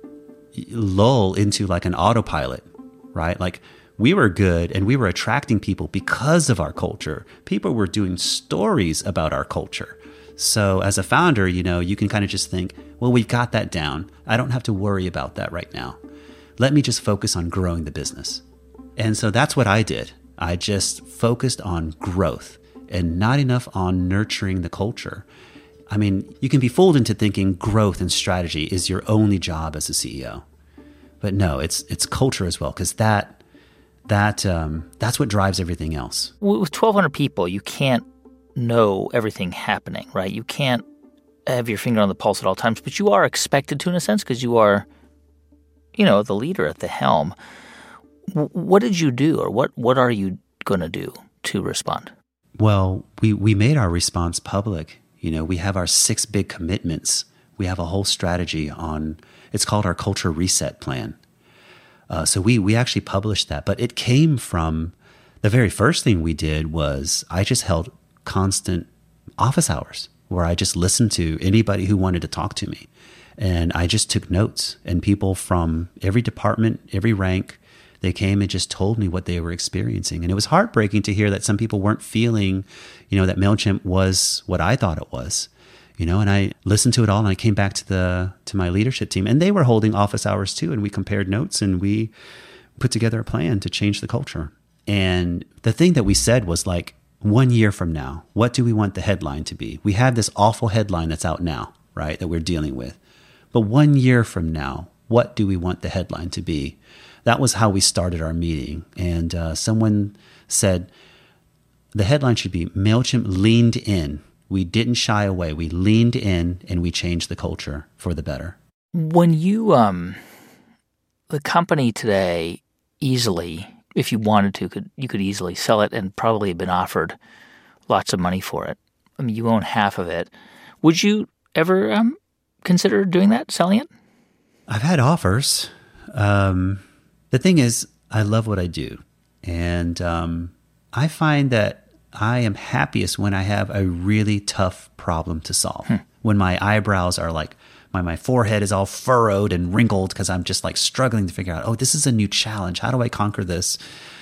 lull into like an autopilot, right? Like, we were good and we were attracting people because of our culture. People were doing stories about our culture. So as a founder, you can kind of just think, well, we've got that down. I don't have to worry about that right now. Let me just focus on growing the business. And so that's what I did. I just focused on growth and not enough on nurturing the culture. I mean, you can be fooled into thinking growth and strategy is your only job as a CEO. But no, it's culture as well, because that's what drives everything else. With 1,200 people, you can't know everything happening, right? You can't have your finger on the pulse at all times, but you are expected to, in a sense, because you are, the leader at the helm. What did you do, or what are you going to do to respond? Well, we made our response public. We have our 6 big commitments. We have a whole strategy it's called our Culture Reset Plan. So we actually published that, but it came from the very first thing we did was I just held constant office hours where I just listened to anybody who wanted to talk to me. And I just took notes, and people from every department, every rank, they came and just told me what they were experiencing. And it was heartbreaking to hear that some people weren't feeling, that MailChimp was what I thought it was. And I listened to it all, and I came back to my leadership team, and they were holding office hours too. And we compared notes, and we put together a plan to change the culture. And the thing that we said was like, 1 year from now, what do we want the headline to be? We have this awful headline that's out now, right, that we're dealing with. But 1 year from now, what do we want the headline to be? That was how we started our meeting. And someone said the headline should be MailChimp leaned in. We didn't shy away. We leaned in and we changed the culture for the better. When you, the company today easily, if you wanted to, you could easily sell it and probably have been offered lots of money for it. I mean, you own half of it. Would you ever consider doing that, selling it? I've had offers. The thing is, I love what I do. And I find that I am happiest when I have a really tough problem to solve. When my eyebrows are like, my forehead is all furrowed and wrinkled because I'm just like struggling to figure out, oh, this is a new challenge. How do I conquer this?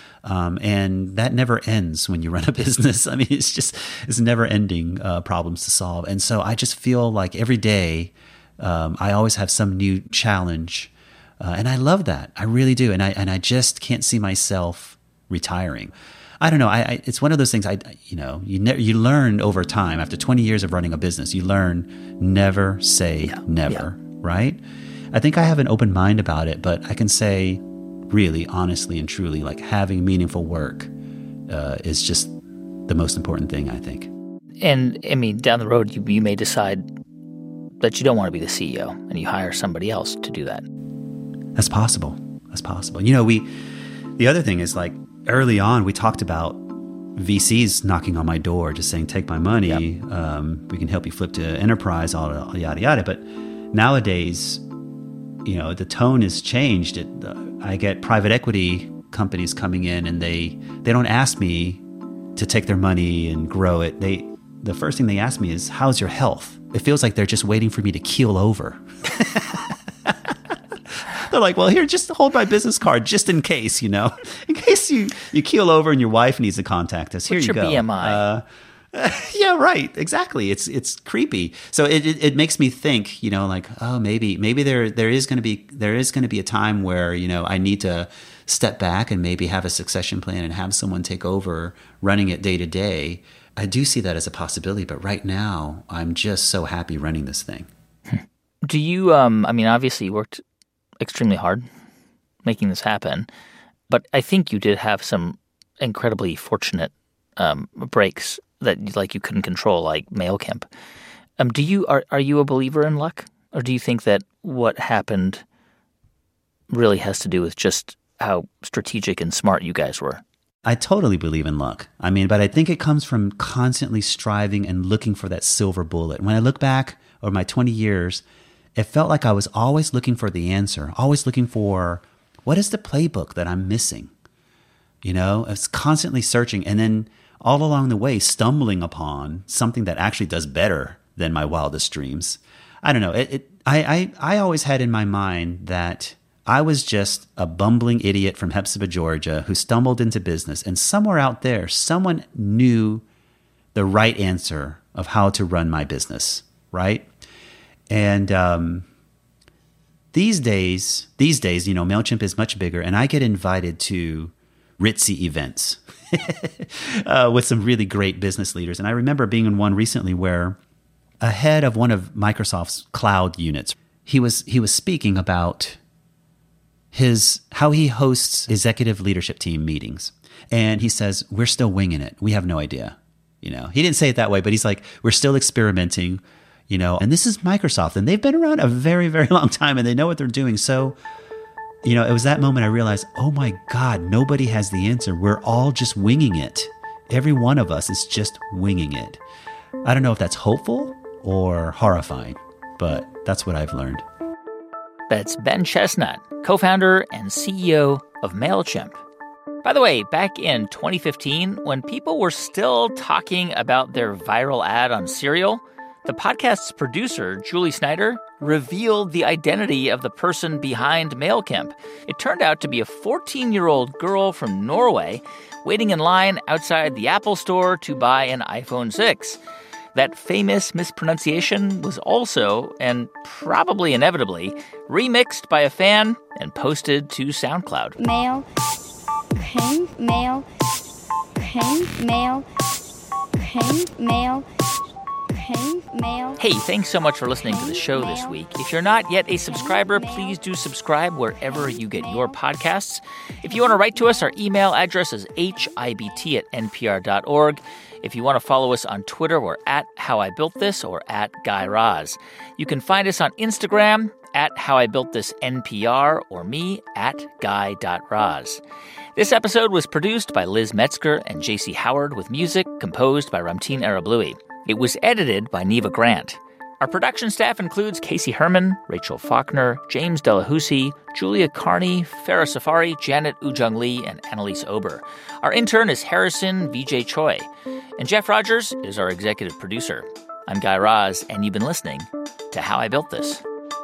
And that never ends when you run a business. I mean, it's never ending problems to solve. And so I just feel like every day I always have some new challenge. And I love that. I really do. And I just can't see myself retiring. I don't know. It's one of those things. You learn over time. After 20 years of running a business, you learn never say never. Right? I think I have an open mind about it, but I can say, really, honestly, and truly, like having meaningful work is just the most important thing, I think. And I mean, down the road, you may decide that you don't want to be the CEO, and you hire somebody else to do that. That's possible. That's possible. The other thing is, like, early on, we talked about VCs knocking on my door, just saying, take my money. Yep. We can help you flip to enterprise, all yada, yada. But nowadays, the tone has changed. I get private equity companies coming in, and they don't ask me to take their money and grow it. The first thing they ask me is, how's your health? It feels like they're just waiting for me to keel over. They're like, well, here, just hold my business card just in case, in case you keel over and your wife needs to contact us. Here What's you go. What's your BMI? Yeah, right. Exactly. It's creepy. So it makes me think, like, oh, maybe there is going to be a time where, I need to step back and maybe have a succession plan and have someone take over running it day to day. I do see that as a possibility, but right now I'm just so happy running this thing. Do you, obviously you worked extremely hard making this happen, but I think you did have some incredibly fortunate breaks that you couldn't control, like MailChimp. Are you a believer in luck, or do you think that what happened really has to do with just how strategic and smart you guys were? I totally believe in luck. But I think it comes from constantly striving and looking for that silver bullet. When I look back over my 20 years, it felt like I was always looking for the answer, always looking for what is the playbook that I'm missing. I was constantly searching, and then all along the way, stumbling upon something that actually does better than my wildest dreams. I don't know. I always had in my mind that I was just a bumbling idiot from Hepzibah, Georgia, who stumbled into business, and somewhere out there, someone knew the right answer of how to run my business, right? And these days, MailChimp is much bigger, and I get invited to ritzy events with some really great business leaders. And I remember being in one recently where a head of one of Microsoft's cloud units, he was speaking about how he hosts executive leadership team meetings. And he says, we're still winging it. We have no idea. He didn't say it that way, but he's like, we're still experimenting. And this is Microsoft, and they've been around a very, very long time, and they know what they're doing. So, it was that moment I realized, oh my God, nobody has the answer. We're all just winging it. Every one of us is just winging it. I don't know if that's hopeful or horrifying, but that's what I've learned. That's Ben Chestnut, co-founder and CEO of MailChimp. By the way, back in 2015, when people were still talking about their viral ad on cereal, the podcast's producer, Julie Snyder, revealed the identity of the person behind MailChimp. It turned out to be a 14-year-old girl from Norway waiting in line outside the Apple Store to buy an iPhone 6. That famous mispronunciation was also, and probably inevitably, remixed by a fan and posted to SoundCloud. MailChimp. mail. Hey, thanks so much for listening to the show this week. If you're not yet a subscriber, please do subscribe wherever you get your podcasts. If you want to write to us, our email address is hibt@npr.org. If you want to follow us on Twitter, we're at How I Built This or at Guy Raz. You can find us on Instagram at How I Built This NPR or me at Guy.Raz. This episode was produced by Liz Metzger and J.C. Howard with music composed by Ramtin Arablouei. It was edited by Neva Grant. Our production staff includes Casey Herman, Rachel Faulkner, James Delahousie, Julia Carney, Farah Safari, Janet Ujung Lee, and Annalise Ober. Our intern is Harrison Vijay Choi. And Jeff Rogers is our executive producer. I'm Guy Raz, and you've been listening to How I Built This.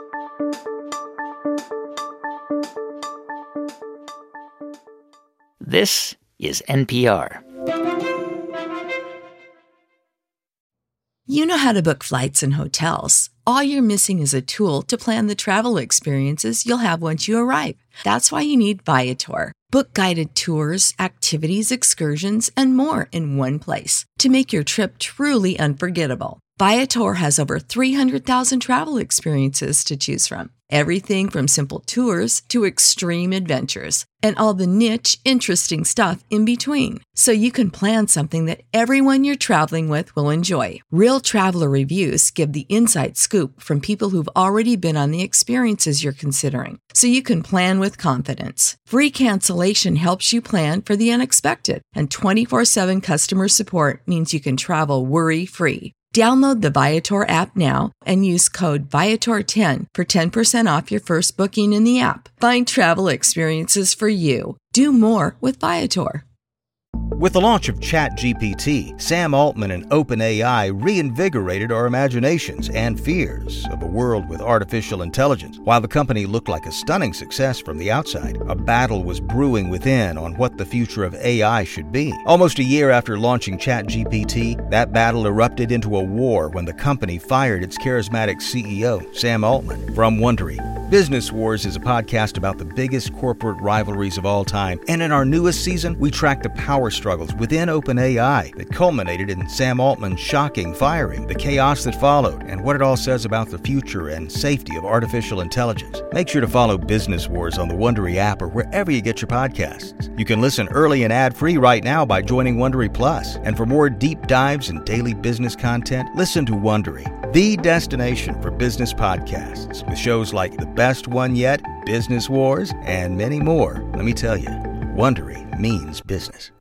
This is NPR. You know how to book flights and hotels. All you're missing is a tool to plan the travel experiences you'll have once you arrive. That's why you need Viator. Book guided tours, activities, excursions, and more in one place to make your trip truly unforgettable. Viator has over 300,000 travel experiences to choose from. Everything from simple tours to extreme adventures and all the niche, interesting stuff in between. So you can plan something that everyone you're traveling with will enjoy. Real traveler reviews give the inside scoop from people who've already been on the experiences you're considering. So you can plan with confidence. Free cancellation helps you plan for the unexpected. And 24/7 customer support means you can travel worry-free. Download the Viator app now and use code Viator10 for 10% off your first booking in the app. Find travel experiences for you. Do more with Viator. With the launch of ChatGPT, Sam Altman and OpenAI reinvigorated our imaginations and fears of a world with artificial intelligence. While the company looked like a stunning success from the outside, a battle was brewing within on what the future of AI should be. Almost a year after launching ChatGPT, that battle erupted into a war when the company fired its charismatic CEO, Sam Altman. From Wondery, Business Wars is a podcast about the biggest corporate rivalries of all time. And in our newest season, we track the power struggles within OpenAI that culminated in Sam Altman's shocking firing, the chaos that followed, and what it all says about the future and safety of artificial intelligence. Make sure to follow Business Wars on the Wondery app or wherever you get your podcasts. You can listen early and ad-free right now by joining Wondery Plus. And for more deep dives and daily business content, listen to Wondery, the destination for business podcasts, with shows like The Best One Yet, Business Wars, and many more. Let me tell you, Wondery means business.